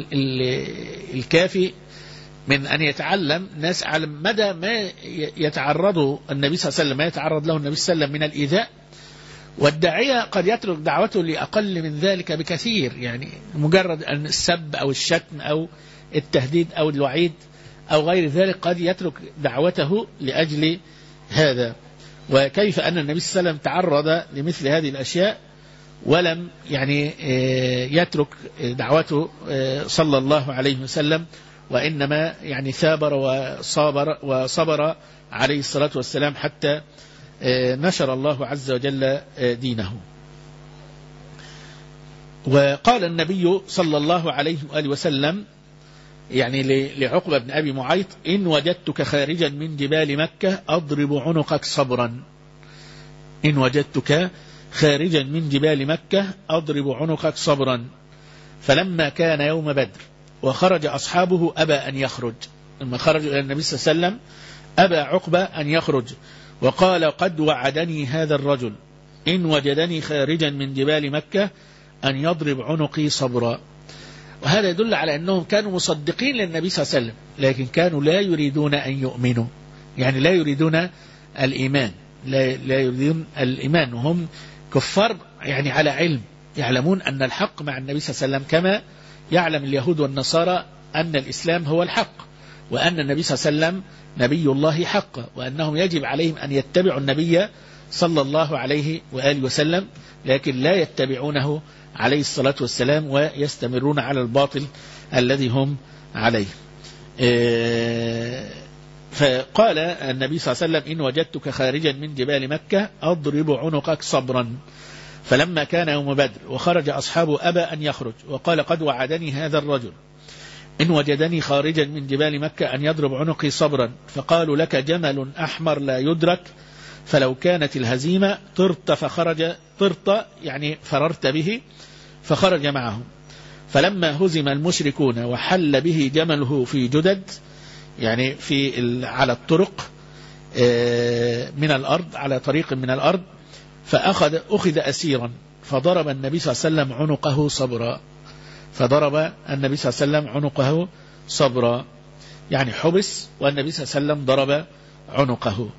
الكافي من أن يتعلم الناس على مدى ما يتعرض النبي صلى الله عليه وسلم، ما يتعرض له النبي صلى الله عليه وسلم من الإيذاء، والداعية قد يترك دعوته لأقل من ذلك بكثير، يعني مجرد أن السب أو الشتم أو التهديد أو الوعيد أو غير ذلك قد يترك دعوته لأجل هذا. وكيف أن النبي صلى الله عليه وسلم تعرض لمثل هذه الأشياء ولم يعني يترك دعوته صلى الله عليه وسلم، وإنما يعني ثابر وصبر عليه الصلاة والسلام حتى نشر الله عز وجل دينه. وقال النبي صلى الله عليه وآله وسلم يعني لعقبة بن أبي معيط: إن وجدتك خارجا من جبال مكة أضرب عنقك صبرا. إن وجدتك خارجا من جبال مكة أضرب عنقك صبرا. فلما كان يوم بدر وخرج أصحابه أبى أن يخرج. لما خرجوا إلى النبي صلى الله عليه وسلم أبى عقبة أن يخرج، وقال قد وعدني هذا الرجل إن وجدني خارجا من جبال مكة أن يضرب عنقي صبرا. وهذا يدل على أنهم كانوا مصدقين للنبي صلى الله عليه وسلم، لكن كانوا لا يريدون أن يؤمنوا، يعني لا يريدون الإيمان، لا يريدون الإيمان، وهم كفار يعني على علم، يعلمون أن الحق مع النبي صلى الله عليه وسلم كما يعلم اليهود والنصارى أن الإسلام هو الحق، وأن النبي صلى الله عليه وسلم نبي الله حق، وأنهم يجب عليهم أن يتبعوا النبي صلى الله عليه وآله وسلم، لكن لا يتبعونه عليه الصلاة والسلام ويستمرون على الباطل الذي هم عليه. فقال النبي صلى الله عليه وسلم إن وجدتك خارجا من جبال مكة أضرب عنقك صبرا. فلما كان يوم بدر وخرج أصحابه أبى أن يخرج، وقال قد وعدني هذا الرجل إن وجدني خارجا من جبال مكة أن يضرب عنقي صبرا. فقالوا لك جمل أحمر لا يدرك، فلو كانت الهزيمة طرت يعني فررت به، فخرج معهم. فلما هزم المشركون وحل به جمله في جدد، يعني على الطرق من الأرض، على طريق من الأرض، أخذ أسيرا، فضرب النبي صلى الله عليه وسلم عنقه صبرا. فضرب النبي صلى الله عليه وسلم عنقه صبرا، يعني حبس والنبي صلى الله عليه وسلم ضرب عنقه.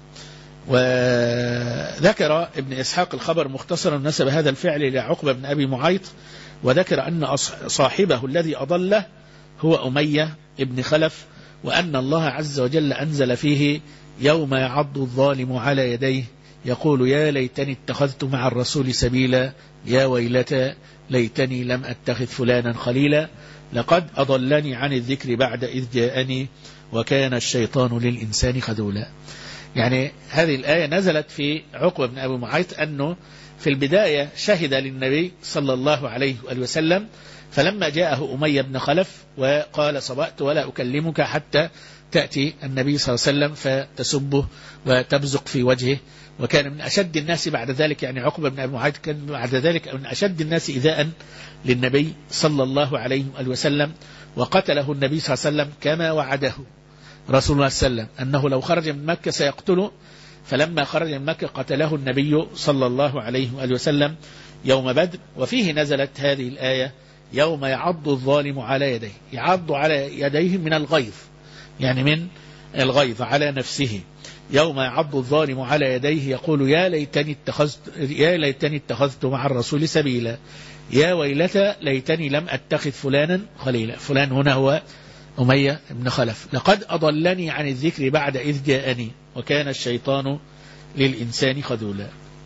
وذكر ابن إسحاق الخبر مختصرا نسب هذا الفعل لعقبة بن أبي معيط، وذكر أن صاحبه الذي أضله هو أمية ابن خلف، وأن الله عز وجل أنزل فيه يوم يعض الظالم على يديه يقول يا ليتني اتخذت مع الرسول سبيلا يا ويلتى ليتني لم أتخذ فلانا خليلا لقد أضلني عن الذكر بعد إذ جاءني وكان الشيطان للإنسان خذولا. يعني هذه الآية نزلت في عقبة بن أبي معيط، أنه في البداية شهد للنبي صلى الله عليه وسلم، فلما جاءه أمية بن خلف وقال صبأت ولا أكلمك حتى تأتي النبي صلى الله عليه وسلم فتسبه وتبزق في وجهه، وكان من أشد الناس بعد ذلك، يعني عقبة بن أبي معيط كان بعد ذلك من أشد الناس إيذاء للنبي صلى الله عليه وسلم، وقتله النبي صلى الله عليه وسلم كما وعده رسول الله صلى الله عليه وسلم أنه لو خرج من مكة سيقتله. فلما خرج من مكة قتله النبي صلى الله عليه وسلم يوم بدر. وفيه نزلت هذه الآية يوم يعض الظالم على يديه، يعض على يديه من الغيظ، يعني من الغيظ على نفسه. يوم يعض الظالم على يديه يقول يا ليتني اتخذت مع الرسول سبيلا يا ويلتى ليتني لم أتخذ فلانا خليلا. فلان هنا هو أمية بن خلف. لقد أضلني عن الذكر بعد إذ جاءني وكان الشيطان للإنسان خذولا.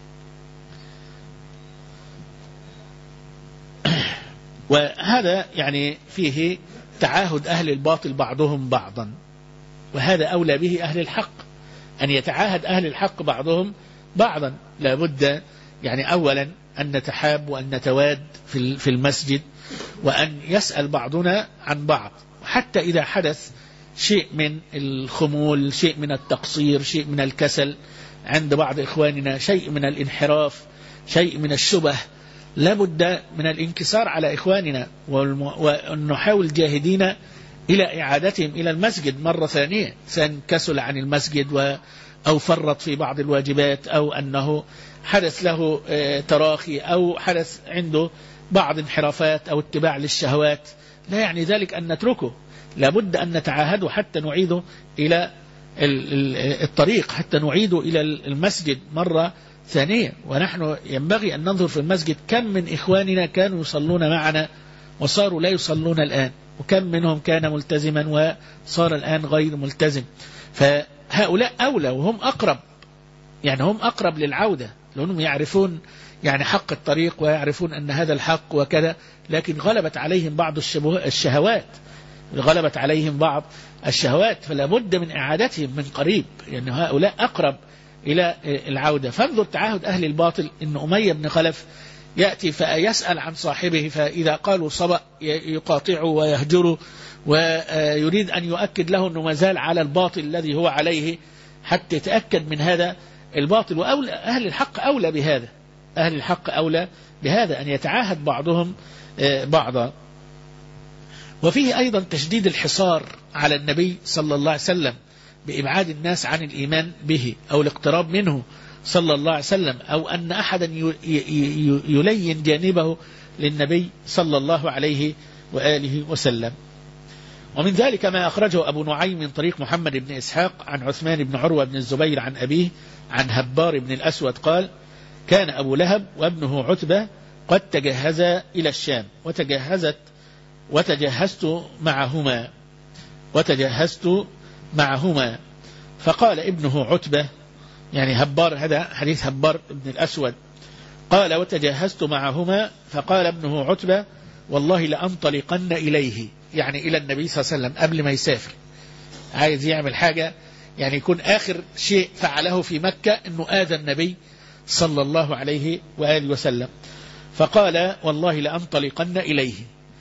وهذا يعني فيه تعاهد أهل الباطل بعضهم بعضا، وهذا أولى به أهل الحق، أن يتعاهد أهل الحق بعضهم بعضا. لابد يعني أولا أن نتحاب وأن نتواد في المسجد، وأن يسأل بعضنا عن بعض، حتى إذا حدث شيء من الخمول، شيء من التقصير، شيء من الكسل عند بعض إخواننا، شيء من الانحراف، شيء من الشبه، لابد من الانكسار على إخواننا، ونحاول جاهدين إلى إعادتهم إلى المسجد مرة ثانية. سنكسل عن المسجد أو فرط في بعض الواجبات، أو أنه حدث له تراخي، أو حدث عنده بعض انحرافات أو اتباع للشهوات، لا يعني ذلك أن نتركه. لابد أن نتعاهده حتى نعيده إلى الطريق، حتى نعيده إلى المسجد مرة ثانية. ونحن ينبغي أن ننظر في المسجد كم من إخواننا كانوا يصلون معنا وصاروا لا يصلون الآن، وكم منهم كان ملتزما وصار الآن غير ملتزم. فهؤلاء أولى وهم أقرب، يعني هم أقرب للعودة، لأنهم يعرفون يعني حق الطريق ويعرفون أن هذا الحق وكذا، لكن غلبت عليهم بعض الشهوات، غلبت عليهم بعض الشهوات، فلا بد من إعادتهم من قريب، يعني هؤلاء أقرب إلى العودة. فانظر تعاهد أهل الباطل، إن أمية بن خلف يأتي فيسأل عن صاحبه، فإذا قالوا صبأ يقاطعه ويهجره، ويريد أن يؤكد له أنه ما زال على الباطل الذي هو عليه حتى يتأكد من هذا الباطل. وأولى أهل الحق أولى بهذا، أهل الحق أولى بهذا، أن يتعاهد بعضهم بعضا. وفيه أيضا تشديد الحصار على النبي صلى الله عليه وسلم بإبعاد الناس عن الإيمان به أو الاقتراب منه صلى الله عليه وسلم، أو أن أحدا يلين جانبه للنبي صلى الله عليه وآله وسلم. ومن ذلك ما أخرجه أبو نعيم من طريق محمد بن إسحاق عن عثمان بن عروة بن الزبير عن أبيه عن هبار بن الأسود قال: كان أبو لهب وابنه عتبة قد تجهزا إلى الشام وتجهزت معهما فقال ابنه عتبة، يعني هبار، هذا حديث هبار بن الأسود، قال: وتجهزت معهما فقال ابنه عتبة: والله لأنطلقن إليه، يعني إلى النبي صلى الله عليه وسلم قبل ما يسافر، عايز يعمل حاجة يعني يكون آخر شيء فعله في مكة أنه آذى النبي صلى الله عليه وآله وسلم، فقال: والله لأنطلقن إليه.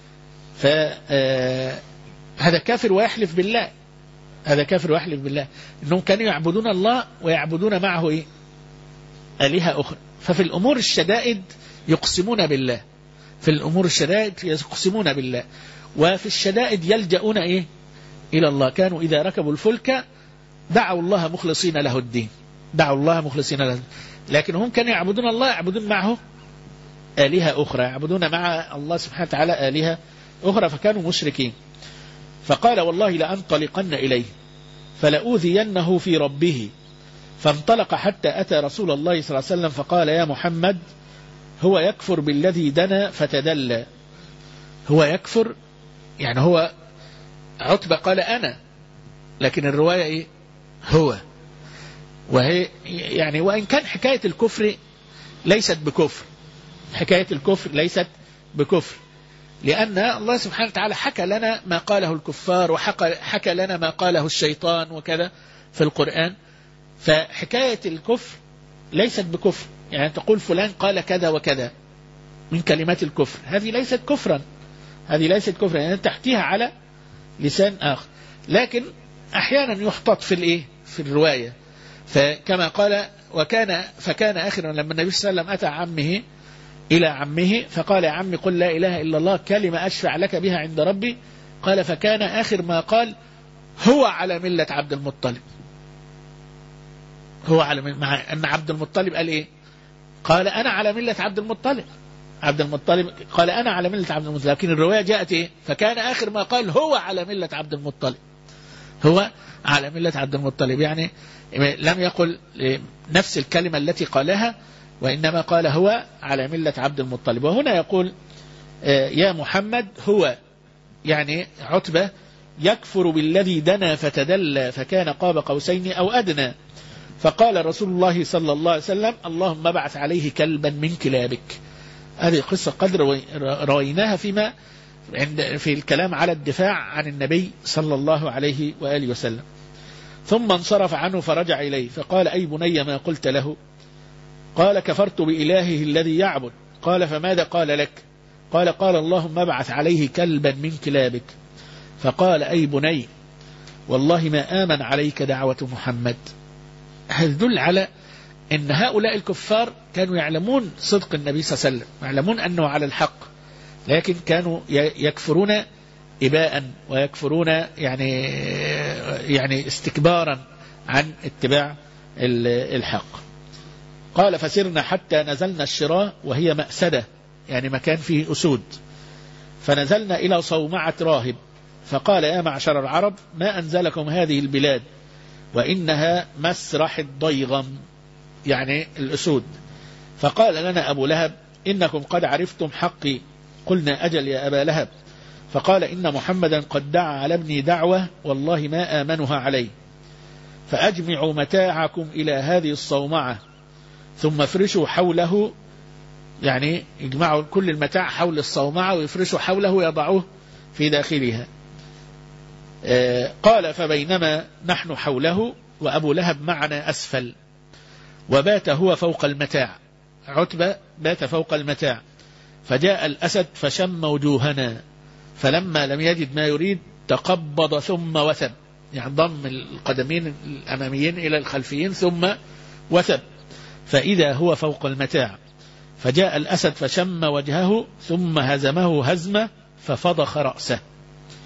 فهذا كافر ويحلف بالله، هذا كافر ويحلف بالله أنهم كانوا يعبدون الله ويعبدون معه إيه؟ آلهة أخرى. ففي الأمور الشدائد يقسمون بالله، في الأمور الشدائد يقسمون بالله، وفي الشدائد يلجؤون إيه؟ إلى الله. كانوا إذا ركبوا الفلك دعوا الله مخلصين له الدين، دعوا الله مخلصين له الدين. لكن هم كانوا يعبدون الله، يعبدون معه آلهة أخرى، يعبدون مع الله سبحانه وتعالى آلهة أخرى، فكانوا مشركين. فقال: والله لأنطلقن إليه فلأوذينه في ربه. فانطلق حتى أتى رسول الله صلى الله عليه وسلم فقال: يا محمد، هو يكفر بالذي دنا فتدلى. هو يكفر، يعني هو عتبة قال أنا، لكن الرواية إيه؟ هو. وهي يعني وإن كان حكاية الكفر ليست بكفر، حكاية الكفر ليست بكفر، لأن الله سبحانه وتعالى حكى لنا ما قاله الكفار وحكى لنا ما قاله الشيطان وكذا في القرآن. فحكاية الكفر ليست بكفر، يعني تقول فلان قال كذا وكذا من كلمات الكفر، هذه ليست كفرا، هذه ليست كفرا، يعني تحكيها على لسان آخر. لكن أحيانا يحتط في الإيه؟ في الرواية. فكما قال: فكان آخرا لما النبي صلى الله عليه وسلم أتى عمه إلى عمه فقال: يا عمي قل لا إله إلا الله كلمة أشفع لك بها عند ربي. قال: فكان آخر ما قال: هو على ملة عبد المطلب. هو على مع أن عبد المطلب قال إيه؟ قال: أنا على ملة عبد المطلب. عبد المطلب قال: أنا على ملة عبد المطلب، لكن الرواية جاءت إيه؟ فكان آخر ما قال: هو على ملة عبد المطلب. هو على ملة عبد المطلب، يعني لم يقل نفس الكلمة التي قالها، وإنما قال: هو على ملة عبد المطلب. وهنا يقول: يا محمد، هو يعني عتبة يكفر بالذي دنا فتدلى فكان قاب قوسين أو أدنى. فقال رسول الله صلى الله عليه وسلم: اللهم ابعث عليه كلبا من كلابك. هذه قصة قد رويناها في الكلام على الدفاع عن النبي صلى الله عليه وآله وسلم. ثم انصرف عنه فرجع إليه فقال: أي بني ما قلت له؟ قال: كفرت بإلهه الذي يعبد. قال: فماذا قال لك؟ قال: اللهم ابعث عليه كلبا من كلابك. فقال: أي بني، والله ما آمن عليك دعوة محمد. هذا يدل على أن هؤلاء الكفار كانوا يعلمون صدق النبي صلى الله عليه وسلم، يعلمون أنه على الحق، لكن كانوا يكفرون إباء ويكفرون يعني استكبارا عن اتباع الحق. قال: فسرنا حتى نزلنا الشراء وهي مأسدة، يعني مكان فيه أسود، فنزلنا إلى صومعة راهب فقال: يا معشر العرب، ما أنزلكم هذه البلاد وإنها مسرح الضيغم، يعني الأسود. فقال لنا أبو لهب: إنكم قد عرفتم حقي. قلنا: أجل يا أبا لهب. فقال: إن محمدا قد دعا على ابني دعوة والله ما آمنها عليه، فأجمعوا متاعكم إلى هذه الصومعة ثم افرشوا حوله، يعني يجمعوا كل المتاع حول الصومعة ويفرشوا حوله ويضعوه في داخلها. قال: فبينما نحن حوله وأبو لهب معنا أسفل، وبات هو فوق المتاع، عتبة بات فوق المتاع، فجاء الأسد فشم وجوهنا، فلما لم يجد ما يريد تقبض ثم وثب، يعني ضم القدمين الأماميين إلى الخلفيين ثم وثب، فإذا هو فوق المتاع، فجاء الأسد فشم وجهه ثم هزمه هزمة ففضخ رأسه.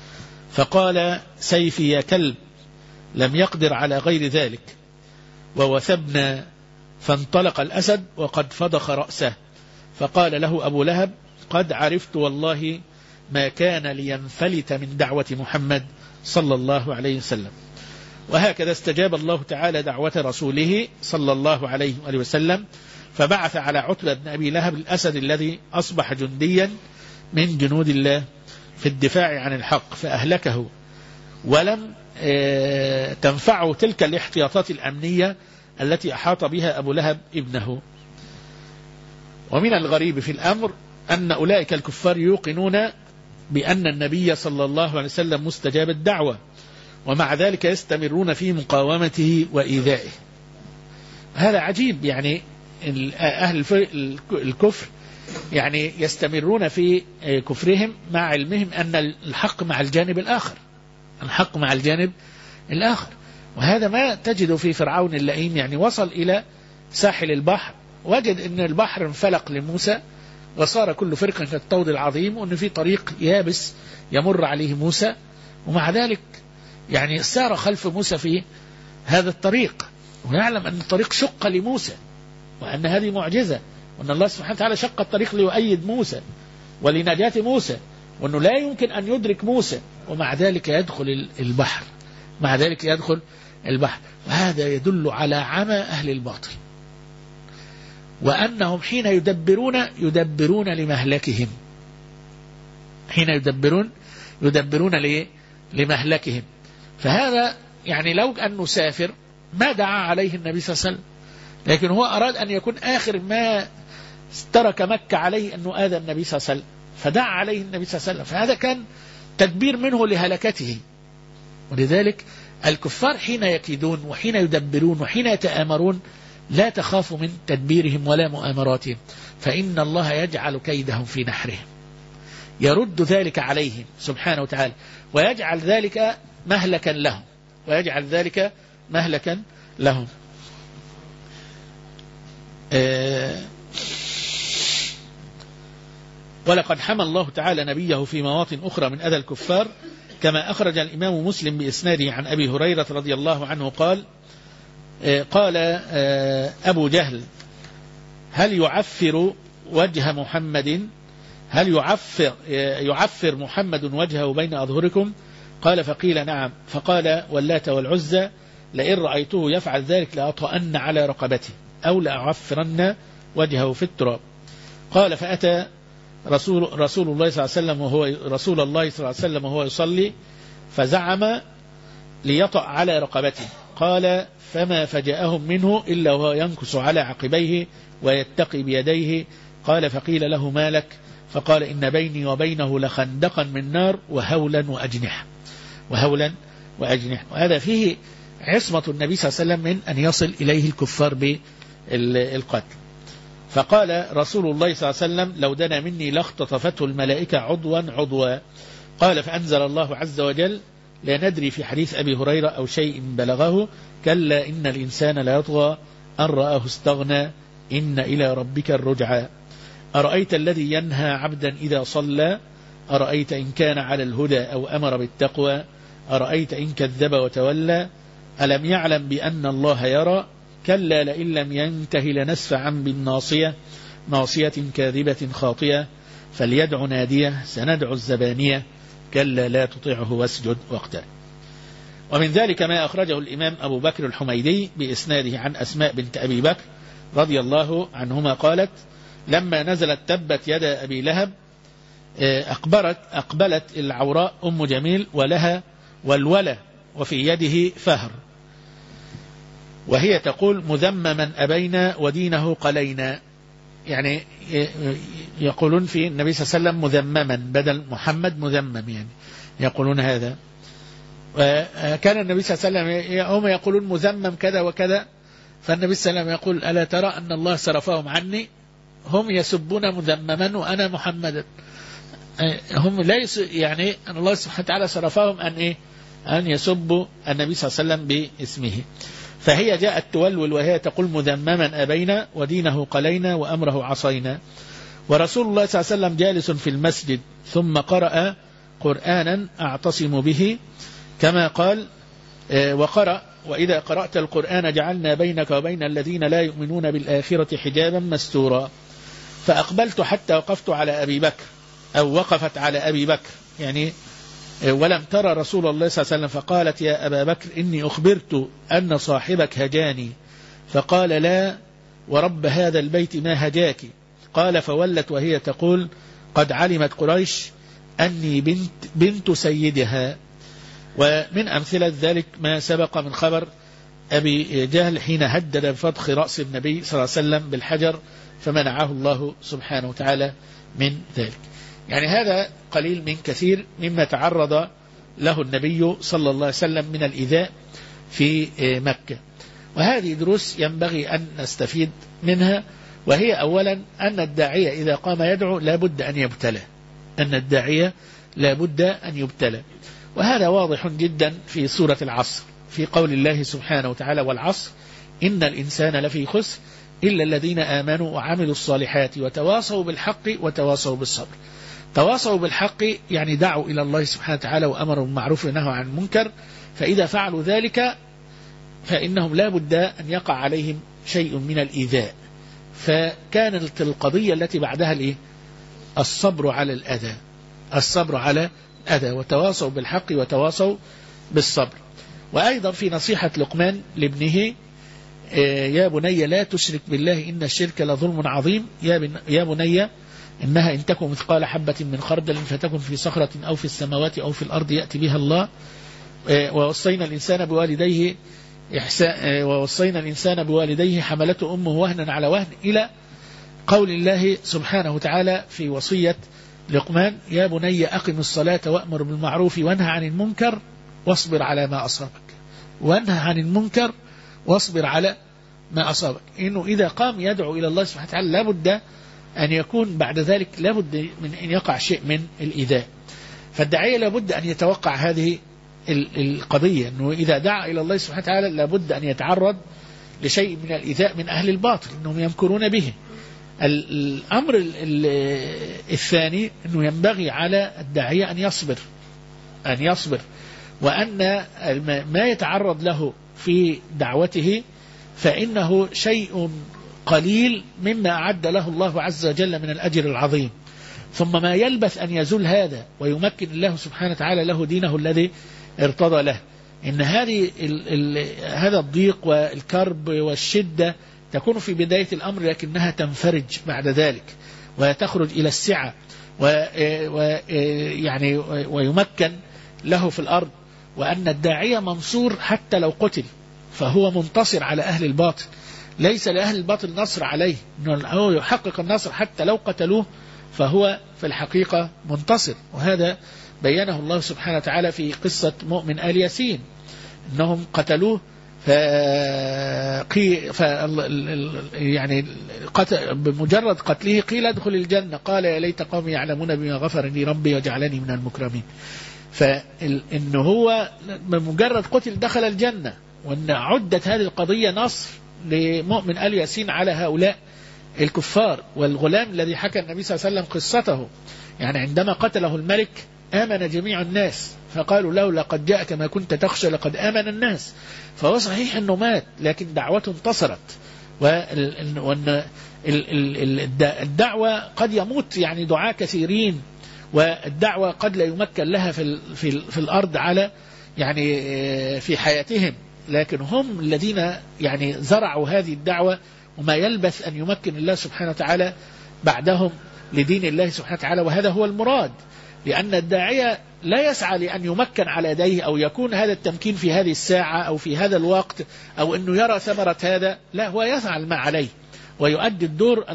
فقال سيفي يا كلب، لم يقدر على غير ذلك، ووثبنا، فانطلق الأسد وقد فضخ رأسه. فقال له أبو لهب قد عرفت والله ما كان لينفلت من دعوة محمد صلى الله عليه وسلم. وهكذا استجاب الله تعالى دعوة رسوله صلى الله عليه وسلم، فبعث على عتبة بن أبي لهب الأسد الذي أصبح جنديا من جنود الله في الدفاع عن الحق، فأهلكه، ولم تنفعه تلك الاحتياطات الأمنية التي أحاط بها أبو لهب ابنه. ومن الغريب في الأمر أن أولئك الكفار يوقنون بأن النبي صلى الله عليه وسلم مستجاب الدعوة، ومع ذلك يستمرون في مقاومته وإيذائه. هذا عجيب، يعني أهل الكفر يعني يستمرون في كفرهم مع علمهم أن الحق مع الجانب الآخر، الحق مع الجانب الآخر. وهذا ما تجد في فرعون اللئيم، يعني وصل إلى ساحل البحر، وجد أن البحر انفلق لموسى وصار كل فرق كالطود العظيم، وأن في طريق يابس يمر عليه موسى، ومع ذلك يعني سار خلف موسى في هذا الطريق، ويعلم أن الطريق شق لموسى، وأن هذه معجزة، وأن الله سبحانه وتعالى شق الطريق ليؤيد موسى ولنجاة موسى، وأنه لا يمكن أن يدرك موسى، ومع ذلك يدخل البحر، مع ذلك يدخل البحر. وهذا يدل على عمى أهل الباطل، وأنهم حين يدبرون لمهلكهم، حين يدبرون لمهلكهم. فهذا يعني لو أنه سافر ما دعا عليه النبي صلى الله عليه وسلم، لكن هو أراد أن يكون آخر ما ترك مكة عليه أنه آذى النبي صلى الله عليه وسلم، فدعا عليه النبي صلى الله عليه وسلم، فهذا كان تدبير منه لهلكته. ولذلك الكفار حين يكيدون وحين يدبرون وحين يتآمرون لا تخافوا من تدبيرهم ولا مؤامراتهم، فإن الله يجعل كيدهم في نحرهم، يرد ذلك عليهم سبحانه وتعالى، ويجعل ذلك مهلكا لهم، ويجعل ذلك مهلكا لهم. ولقد حمى الله تعالى نبيه في مواطن أخرى من أذى الكفار، كما أخرج الإمام مسلم بإسناده عن أبي هريرة رضي الله عنه قال أبو جهل هل يعفر وجه محمد، هل يعفر محمد وجهه بين أظهركم؟ قال فقيل نعم. فقال واللات والعزى لئن رأيته يفعل ذلك لأطأن على رقبته أو لأعفرن وجهه في التراب. قال فأتى رسول الله صلى الله عليه وسلم وهو يصلي فزعم ليطأ على رقبته، قال فما فجأهم منه إلا وهو ينكس على عقبيه ويتقي بيديه. قال فقيل له ما لك؟ فقال إن بيني وبينه لخندقا من نار وهولا وأجنحة. وهذا فيه عصمة النبي صلى الله عليه وسلم من أن يصل إليه الكفار بالقتل. فقال رسول الله صلى الله عليه وسلم لو دنا مني لاختطفته الملائكة عضوا. قال فأنزل الله عز وجل لا ندري في حديث أبي هريرة أو شيء بلغه كلا إن الإنسان لا يطغى أن رآه استغنى إن إلى ربك الرجعى. أرأيت الذي ينهى عبدا إذا صلى، أرأيت إن كان على الهدى أو أمر بالتقوى، أرأيت إن كذب وتولى، ألم يعلم بأن الله يرى، كلا لئن لم ينته لنسفعا بالناصية ناصية كاذبة خاطئة، فليدع نادية سندع الزبانية، كلا لا تطيعه واسجد واقترب. ومن ذلك ما أخرجه الإمام أبو بكر الحميدي بإسناده عن أسماء بنت أبي بكر رضي الله عنهما قالت لما نزلت تبت يد أبي لهب أقبلت العوراء أم جميل ولها والولى وفي يده فهر، وهي تقول مذمما أبينا ودينه قلينا، يعني يقولون في النبي صلى الله عليه وسلم مذمما بدل محمد مذمم، يعني يقولون هذا. وكان النبي صلى الله عليه وسلم هم يقولون مذمم كذا وكذا، فالنبي صلى الله عليه وسلم يقول ألا ترى أن الله صرفهم عني، هم يسبون مذمما وأنا محمدا، هم لا يعني أن الله سبحانه وتعالى صرفهم أن يسبوا النبي صلى الله عليه وسلم باسمه. فهي جاءت تولول وهي تقول مذمما أبينا ودينه قلينا وأمره عصينا. ورسول الله صلى الله عليه وسلم جالس في المسجد ثم قرأ قرآنا أعتصم به، كما قال وقرأ وإذا قرأت القرآن جعلنا بينك وبين الذين لا يؤمنون بالآخرة حجابا مستورا. فأقبلت حتى وقفت على أبي بكر، أو وقفت على أبي بكر يعني، ولم ترى رسول الله صلى الله عليه وسلم، فقالت يا أبا بكر إني أخبرت أن صاحبك هجاني، فقال لا ورب هذا البيت ما هجاك. قال فولت وهي تقول قد علمت قريش أني بنت سيدها. ومن أمثلة ذلك ما سبق من خبر أبي جهل حين هدد بفضخ رأس النبي صلى الله عليه وسلم بالحجر فمنعه الله سبحانه وتعالى من ذلك. يعني هذا قليل من كثير مما تعرض له النبي صلى الله عليه وسلم من الإيذاء في مكة. وهذه دروس ينبغي أن نستفيد منها، وهي أولا أن الداعية إذا قام يدعو لابد أن يبتلى، أن الداعية لابد أن يبتلى. وهذا واضح جدا في سورة العصر في قول الله سبحانه وتعالى والعصر إن الإنسان لفي خسر إلا الذين آمنوا وعملوا الصالحات وتواصوا بالحق وتواصوا بالصبر. تواصوا بالحق يعني دعوا إلى الله سبحانه وتعالى وأمروا بالمعروف ونهوا عن المنكر، فإذا فعلوا ذلك فإنهم لا بد أن يقع عليهم شيء من الإيذاء. فكانت القضية التي بعدها الصبر على الأذى، الصبر على الأذى، وتواصوا بالحق وتواصوا بالصبر. وأيضا في نصيحة لقمان لابنه يا بني لا تشرك بالله إن الشرك لظلم عظيم، يا بني إنها إن تكن مثقال حبة من خردل فتكن في صخرة أو في السماوات أو في الأرض يأتي بها الله. ووصينا الإنسان بوالديه حملته أمه وهنا على وهن، إلى قول الله سبحانه وتعالى في وصية لقمان يا بني أقم الصلاة وأمر بالمعروف وانهى عن المنكر واصبر على ما أصابك، وانهى عن المنكر واصبر على ما أصابك. إنه إذا قام يدعو إلى الله سبحانه وتعالى لابد أن يكون بعد ذلك لابد من أن يقع شيء من الإيذاء. فالداعية لابد أن يتوقع هذه القضية، أنه إذا دعا إلى الله سبحانه وتعالى لابد أن يتعرض لشيء من الإيذاء من أهل الباطل أنهم يمكرون به. الأمر الثاني أنه ينبغي على الداعية أن يصبر وأن ما يتعرض له في دعوته فإنه شيء قليل مما أعد له الله عز وجل من الأجر العظيم، ثم ما يلبث أن يزول هذا ويمكن الله سبحانه وتعالى له دينه الذي ارتضى له. إن هذا الضيق والكرب والشدة تكون في بداية الأمر، لكنها تنفرج بعد ذلك وتخرج إلى السعة ويعني ويمكن له في الأرض، وأن الداعية منصور حتى لو قتل فهو منتصر على أهل الباطل، ليس لأهل الباطل نصر عليه، هو يحقق النصر حتى لو قتلوه فهو في الحقيقة منتصر. وهذا بينه الله سبحانه وتعالى في قصة مؤمن آل ياسين، أنهم قتلوه يعني بمجرد قتله قيل ادخل الجنة، قال يا ليت قومي يعلمون بما غفر لي ربي وجعلني من المكرمين. فإنه هو بمجرد قتل دخل الجنة، وأن عدت هذه القضية نصر لمؤمن آل ياسين على هؤلاء الكفار. والغلام الذي حكى النبي صلى الله عليه وسلم قصته، يعني عندما قتله الملك آمن جميع الناس، فقالوا له لقد جاءك ما كنت تخشى لقد آمن الناس. فهو صحيح أنه مات لكن دعوته انتصرت. وأن الدعوة قد يموت يعني دعاة كثيرين، والدعوة قد لا يمكن لها في الأرض على يعني في حياتهم، لكن هم الذين يعني زرعوا هذه الدعوة، وما يلبث أن يمكن الله سبحانه وتعالى بعدهم لدين الله سبحانه وتعالى. وهذا هو المراد، لأن الداعية لا يسعى لأن يمكن على يديه أو يكون هذا التمكين في هذه الساعة أو في هذا الوقت أو أنه يرى ثمرة هذا، لا، هو يفعل ما عليه ويؤدي الدور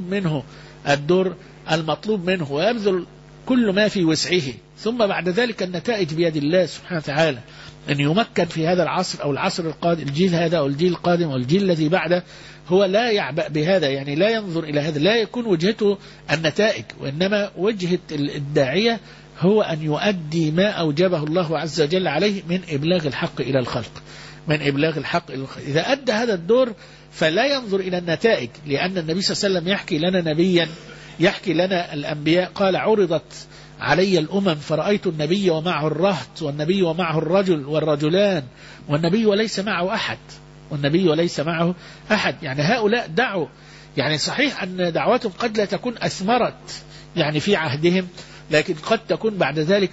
المطلوب منه ويبذل كل ما في وسعه، ثم بعد ذلك النتائج بيد الله سبحانه وتعالى. أن يمكن في هذا العصر أو العصر القادم، الجيل هذا أو الجيل القادم أو الجيل الذي بعده، هو لا يعبأ بهذا، يعني لا ينظر إلى هذا، لا يكون وجهته النتائج، وإنما وجهة الداعية هو أن يؤدي ما أوجبه الله عز وجل عليه من إبلاغ الحق إلى الخلق، إذا أدى هذا الدور فلا ينظر إلى النتائج، لأن النبي صلى الله عليه وسلم يحكي لنا الأنبياء قال علي الأمم فرأيت النبي ومعه الرهط والنبي ومعه الرجل والرجلان والنبي وليس معه أحد، والنبي وليس معه أحد. يعني هؤلاء دعوا، يعني صحيح أن دعوتهم قد لا تكون أثمرت يعني في عهدهم، لكن قد تكون بعد ذلك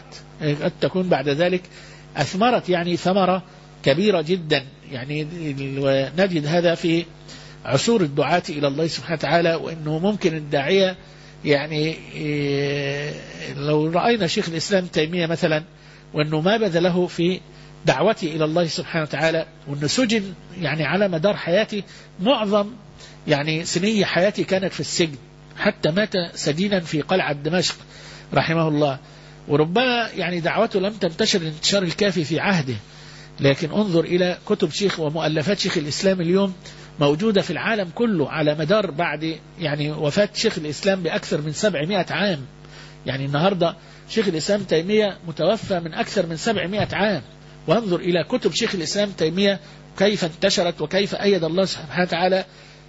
أثمرت يعني ثمرة كبيرة جدا. يعني نجد هذا في عصور الدعاة إلى الله سبحانه وتعالى، وأنه ممكن الداعية يعني لو رأينا شيخ الإسلام تيمية مثلا، وأنه ما بذله في دعوته إلى الله سبحانه وتعالى، وأنه سجن يعني على مدار حياتي، معظم يعني سنية حياتي كانت في السجن، حتى مات سجينا في قلعة دمشق رحمه الله. وربما يعني دعوته لم تنتشر الانتشار الكافي في عهده، لكن انظر إلى كتب شيخ ومؤلفات شيخ الإسلام اليوم موجودة في العالم كله على مدار بعد يعني وفاة شيخ الإسلام بأكثر من 700 عام. يعني النهاردة شيخ الإسلام تيمية متوفى من أكثر من 700 عام، وانظر إلى كتب شيخ الإسلام تيمية كيف انتشرت وكيف أيد الله سبحانه وتعالى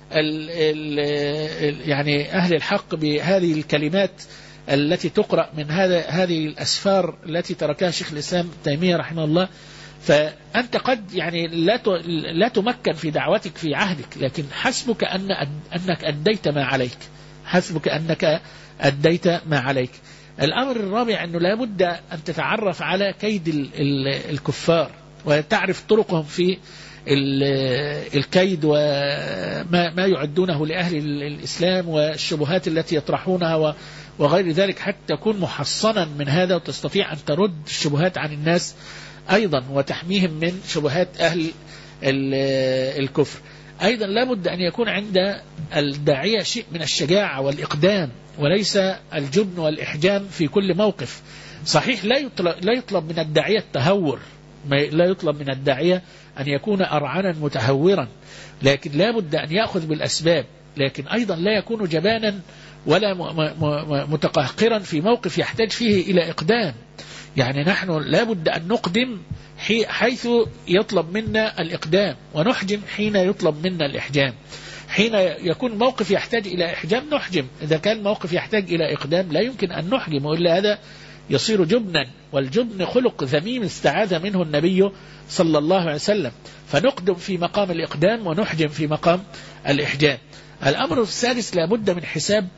يعني أهل الحق بهذه الكلمات التي تقرأ من هذه الأسفار التي تركها شيخ الإسلام تيمية رحمه الله. فأنت قد يعني لا تمكن في دعوتك في عهدك، لكن حسبك أنك أديت ما عليك، حسبك أنك أديت ما عليك. الأمر الرابع أنه لا بد أن تتعرف على كيد الكفار وتعرف طرقهم في الكيد وما يعدونه لأهل الإسلام والشبهات التي يطرحونها وغير ذلك، حتى تكون محصنا من هذا وتستطيع أن ترد الشبهات عن الناس أيضا وتحميهم من شبهات أهل الكفر. أيضا لابد أن يكون عند الداعية شيء من الشجاعة والإقدام، وليس الجبن والإحجام في كل موقف. صحيح لا يطلب من الداعية التهور، لا يطلب من الداعية أن يكون أرعنا متهورا، لكن لابد أن يأخذ بالأسباب، لكن أيضا لا يكون جبانا ولا متقهقرا في موقف يحتاج فيه إلى إقدام. يعني نحن لابد أن نقدم حيث يطلب منا الإقدام، ونحجم حين يطلب منا الإحجام. حين يكون موقف يحتاج إلى إحجام نحجم، إذا كان موقف يحتاج إلى إقدام لا يمكن أن نحجم، وإلا هذا يصير جبنا، والجبن خلق ذميم استعاذ منه النبي صلى الله عليه وسلم. فنقدم في مقام الإقدام ونحجم في مقام الإحجام. الأمر السادس لابد من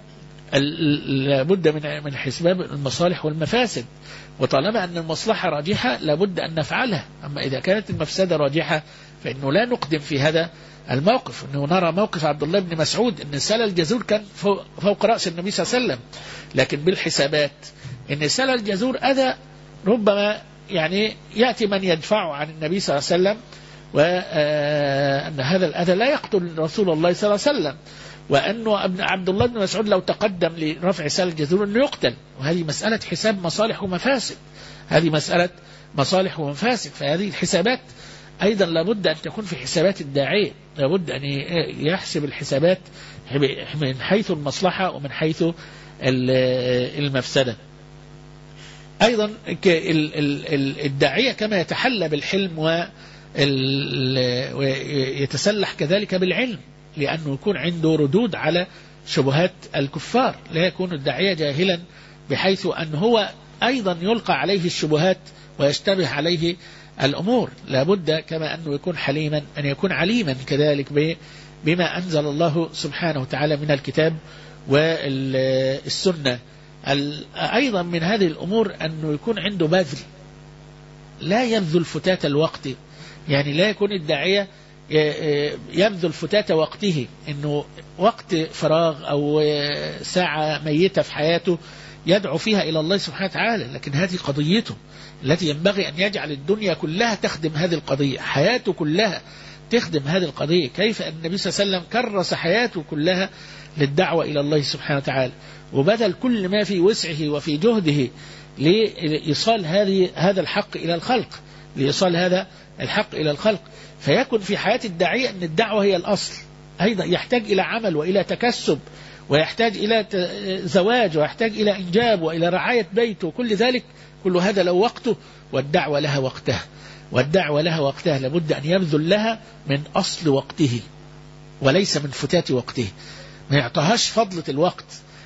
حساب المصالح والمفاسد، وطالما أن المصلحة راجحة لابد أن نفعلها. أما إذا كانت المفسدة راجحة فإنه لا نقدم في هذا الموقف. إنه نرى موقف عبد الله بن مسعود أن سل الجزور كان فوق رأس النبي صلى الله عليه وسلم، لكن بالحسابات أن سل الجزور أذى، ربما يعني يأتي من يدفع عن النبي صلى الله عليه وسلم، وأن هذا الأذى لا يقتل رسول الله صلى الله عليه وسلم، وأنه عبد الله بن مسعود لو تقدم لرفع سال الجزور أنه يقتل. وهذه مسألة حساب مصالح ومفاسد، هذه مسألة مصالح ومفاسد. فهذه الحسابات أيضا لابد أن تكون في حسابات الداعية، لابد أن يحسب الحسابات من حيث المصلحة ومن حيث المفسدة. أيضا الداعية كما يتحلى بالحلم ويتسلح كذلك بالعلم، لأنه يكون عنده ردود على شبهات الكفار، لا يكون الداعية جاهلا بحيث أن هو أيضا يلقى عليه الشبهات ويشتبه عليه الأمور. لابد كما أنه يكون حليما أن يكون عليما كذلك بما أنزل الله سبحانه وتعالى من الكتاب والسنة. أيضا من هذه الأمور أنه يكون عنده بذل، لا يبذل فتات الوقت، يعني لا يكون الداعية يبذل فتات وقته، أنه وقت فراغ أو ساعة ميتة في حياته يدعو فيها إلى الله سبحانه وتعالى، لكن هذه قضيته التي ينبغي أن يجعل الدنيا كلها تخدم هذه القضية، حياته كلها تخدم هذه القضية. كيف أن النبي صلى الله عليه وسلم كرس حياته كلها للدعوة إلى الله سبحانه وتعالى، وبذل كل ما في وسعه وفي جهده لإيصال هذا الحق إلى الخلق، لإيصال هذا الحق إلى الخلق. فيكون في حياة الداعية أن الدعوة هي الأصل. أيضا يحتاج إلى عمل وإلى تكسب، ويحتاج إلى زواج، ويحتاج إلى إنجاب وإلى رعاية بيته، وكل ذلك كل هذا له وقته، والدعوة لها وقتها، والدعوة لها وقتها لابد أن يبذل لها من أصل وقته وليس من فتات وقته، ما يعطيهاش فضلة الوقت،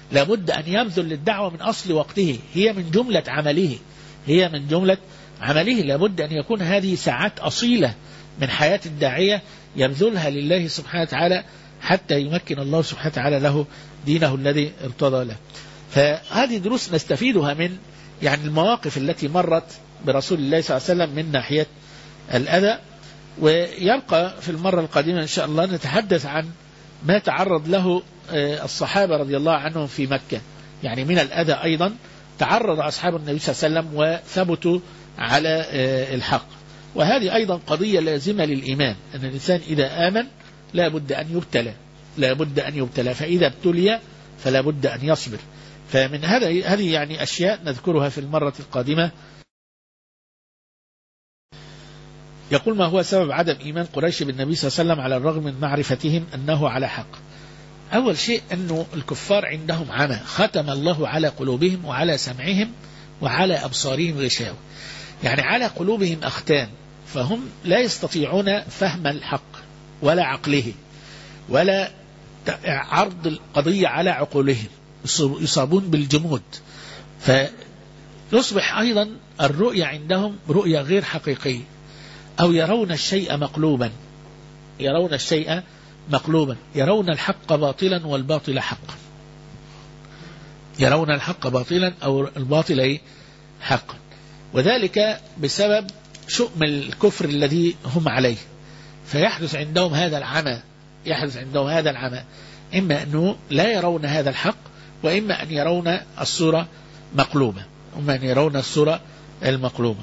لابد أن يبذل للدعوة من أصل وقته، هي من جملة عمله، هي من جملة عمله. لابد أن يكون هذه ساعات أصيلة من حياة الداعية يبذلها لله سبحانه وتعالى حتى يمكن الله سبحانه وتعالى له دينه الذي ارتضى له. فهذه دروس نستفيدها من يعني المواقف التي مرت برسول الله صلى الله عليه وسلم من ناحية الأذى. ويبقى في المرة القادمة إن شاء الله نتحدث عن ما تعرض له الصحابة رضي الله عنهم في مكة، يعني من الأذى أيضا تعرض أصحاب النبي صلى الله عليه وسلم وثبتوا على الحق. وهذه أيضا قضية لازمة للإيمان، أن الإنسان إذا آمن لا بد أن يبتلى، لا بد أن يبتلى، فإذا ابتلي فلا بد أن يصبر. فمن هذه يعني أشياء نذكرها في المرة القادمة. يقول: ما هو سبب عدم إيمان قريش بالنبي صلى الله عليه وسلم على الرغم من معرفتهم أنه على حق؟ أول شيء أنه الكفار عندهم عمى، ختم الله على قلوبهم وعلى سمعهم وعلى أبصارهم غشاوة، يعني على قلوبهم أختان، فهم لا يستطيعون فهم الحق ولا عقله ولا عرض القضية على عقولهم، يصابون بالجمود. فيصبح أيضا الرؤية عندهم رؤية غير حقيقية، أو يرون الشيء مقلوبا، يرون الشيء مقلوبا، يرون الحق باطلا والباطل حقا، يرون الحق باطلا أو الباطل حقا. وذلك بسبب شؤم الكفر الذي هم عليه، فيحدث عندهم هذا العمى، يحدث عندهم هذا العمى، إما أنه لا يرون هذا الحق، وإما أن يرون الصورة مقلوبة، إما أن يرون الصورة المقلوبة.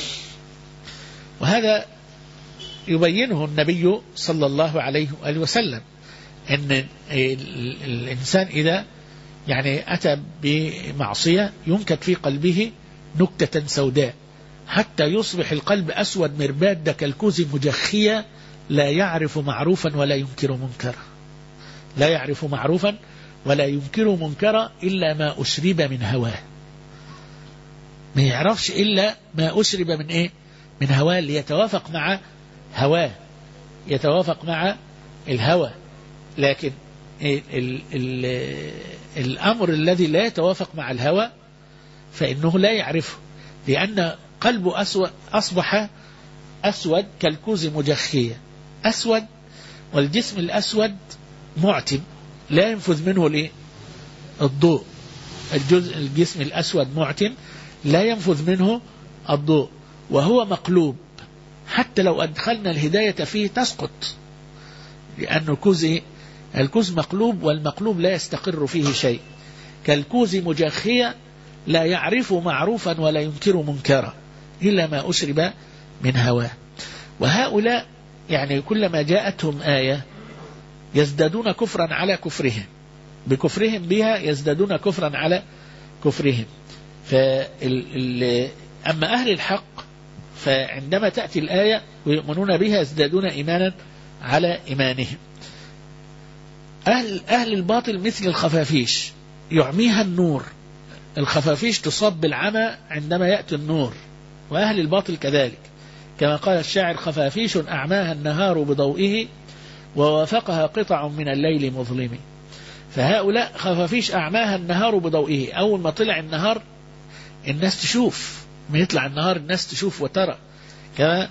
وهذا يبينه النبي صلى الله عليه وآله وسلم، أن الإنسان إذا يعني أتى بمعصية ينكت في قلبه نكتة سوداء حتى يصبح القلب أسود مرباد كالكوز مجخية، لا يعرف معروفا ولا ينكر منكرا، لا يعرف معروفا ولا ينكر منكرا إلا ما أشرب من هواه، ما يعرفش إلا ما أشرب من إيه؟ من هواه، ليتوافق مع هواه، يتوافق مع الهوى. لكن الأمر الذي لا يتوافق مع الهوى فإنه لا يعرفه، لأن قلبه أصبح أسود كالكوز مجخية، أسود، والجسم الأسود معتم لا ينفذ منه الضوء، الجسم الأسود معتم لا ينفذ منه الضوء، وهو مقلوب، حتى لو أدخلنا الهداية فيه تسقط، لأن الكوز مقلوب، والمقلوب لا يستقر فيه شيء، كالكوز مجخية لا يعرف معروفا ولا ينكر منكرا إلا ما أشرب من هواه. وهؤلاء يعني كلما جاءتهم آية يزدادون كفرا على كفرهم، بكفرهم بها يزدادون كفرا على كفرهم. أما أهل الحق فعندما تأتي الآية ويؤمنون بها يزدادون إيمانا على إيمانهم. أهل الباطل مثل الخفافيش يعميها النور، الخفافيش تصاب بالعمى عندما يأتي النور، وأهل الباطل كذلك، كما قال الشاعر: خفافيش أعماها النهار بضوئه ووافقها قطع من الليل مظلم. فهؤلاء خفافيش أعماها النهار بضوئه، أول ما طلع النهار الناس تشوف، ما يطلع النهار الناس تشوف وترى، كما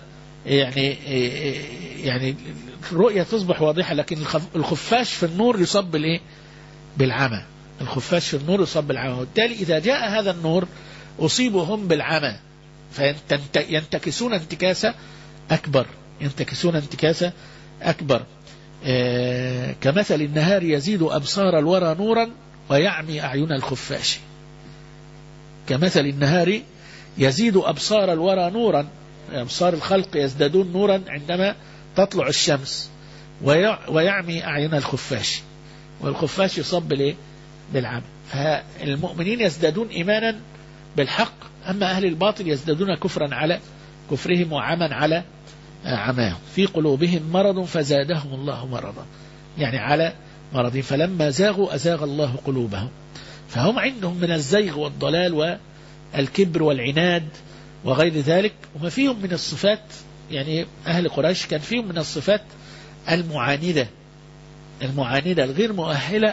يعني الرؤية تصبح واضحة. لكن الخفاش في النور يصاب بالعمى، الخفاش في النور يصاب بالعمى، وبالتالي إذا جاء هذا النور أصيبوا هم بالعمى، فينتكسون انتكاسة أكبر، ينتكسون انتكاسة أكبر. كمثل النهار يزيد أبصار الورى نورا ويعمي أعين الخفاش، كمثل النهار يزيد أبصار الورى نورا، أبصار الخلق يزدادون نورا عندما تطلع الشمس، ويعمي أعين الخفاش، والخفاش يصاب بالعمى. فالمؤمنين يزدادون إيمانا بالحق، أما أهل الباطل يزدادون كفرا على كفرهم وعما على عماهم، في قلوبهم مرض فزادهم الله مرضا، يعني على مرض، فلما زاغوا أزاغ الله قلوبهم. فهم عندهم من الزيغ والضلال والكبر والعناد وغير ذلك، وما فيهم من الصفات، يعني أهل قريش كان فيهم من الصفات المعاندة الغير مؤهلة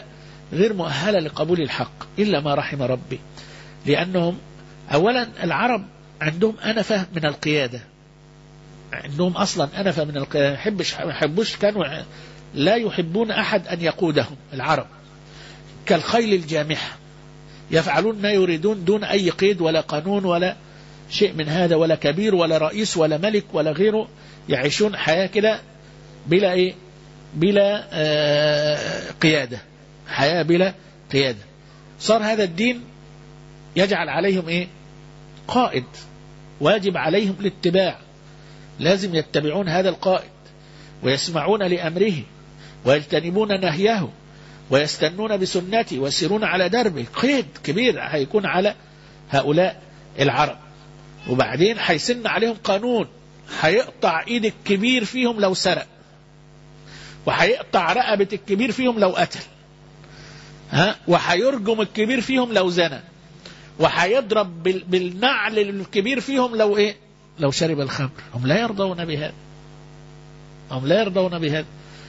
غير مؤهلة لقبول الحق إلا ما رحم ربي، لأنهم أولا العرب عندهم أنفة من القيادة، عندهم أصلا أنفة من القيادة، يحبوش كانوا لا يحبون أحد أن يقودهم. العرب كالخيل الجامحة يفعلون ما يريدون دون أي قيد ولا قانون ولا شيء من هذا، ولا كبير ولا رئيس ولا ملك ولا غيره، يعيشون حياة كده بلا إيه؟ بلا قيادة، حياة بلا قيادة. صار هذا الدين يجعل عليهم إيه؟ قائد، واجب عليهم الاتباع، لازم يتبعون هذا القائد ويسمعون لأمره ويجتنبون نهيه ويستنون بسنته ويسيرون على دربه. قيد كبير هيكون على هؤلاء العرب. وبعدين هيسن عليهم قانون، هيقطع ايد الكبير فيهم لو سرق، وهيقطع رقبة الكبير فيهم لو قتل، وهيرجم الكبير فيهم لو زنى، وهيضرب بالنعل الكبير فيهم لو ايه؟ لو شرب الخمر. هم لا يرضون بهذا، هم لا يرضون بهذا.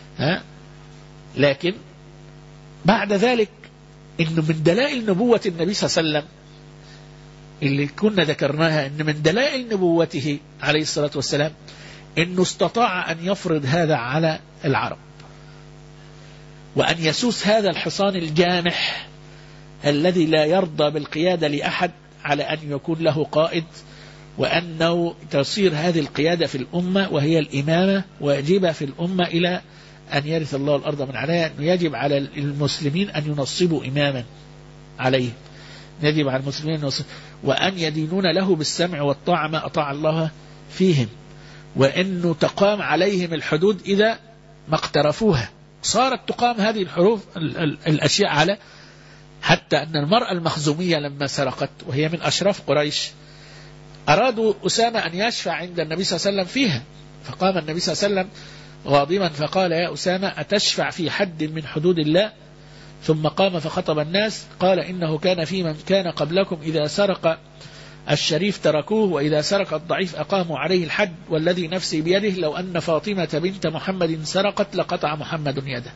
لكن بعد ذلك انه من دلائل نبوة النبي صلى الله عليه وسلم اللي كنا ذكرناها، ان من دلائل نبوته عليه الصلاة والسلام انه استطاع ان يفرض هذا على العرب، وان يسوس هذا الحصان الجامح الذي لا يرضى بالقيادة لأحد على ان يكون له قائد، وأنه تصير هذه القيادة في الأمة وهي الإمامة واجبة في الأمة إلى أن يرث الله الأرض من عليها. أنه يجب على المسلمين أن ينصبوا إماما عليه، يجب على المسلمين أن ينصبوا، وأن يدينون له بالسمع والطاعة ما أطاع الله فيهم، وأنه تقام عليهم الحدود إذا ما اقترفوها. صارت تقام هذه الحروف الأشياء على، حتى أن المرأة المخزومية لما سرقت وهي من أشراف قريش أرادوا أسامة أن يشفع عند النبي صلى الله عليه وسلم فيها، فقام النبي صلى الله عليه وسلم غاضبا فقال: يا أسامة أتشفع في حد من حدود الله؟ ثم قام فخطب الناس قال: إنه كان في من كان قبلكم إذا سرق الشريف تركوه، وإذا سرق الضعيف أقاموا عليه الحد، والذي نفسي بيده لو أن فاطمة بنت محمد سرقت لقطع محمد يده.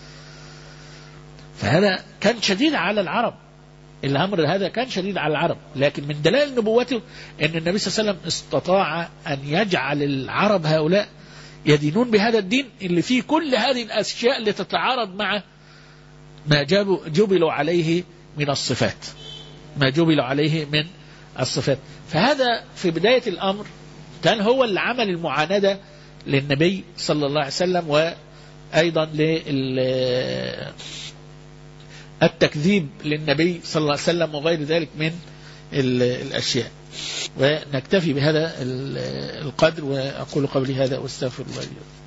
فهذا كان شديد على العرب، الأمر هذا كان شديد على العرب. لكن من دلائل نبوته أن النبي صلى الله عليه وسلم استطاع أن يجعل العرب هؤلاء يدينون بهذا الدين اللي فيه كل هذه الأشياء اللي تتعارض مع ما جبلوا عليه من الصفات، ما جبلوا عليه من الصفات. فهذا في بداية الأمر كان هو اللي عمل المعاندة للنبي صلى الله عليه وسلم، وأيضا التكذيب للنبي صلى الله عليه وسلم وغير ذلك من الأشياء. ونكتفي بهذا القدر، وأقول قولي هذا واستغفر الله لي.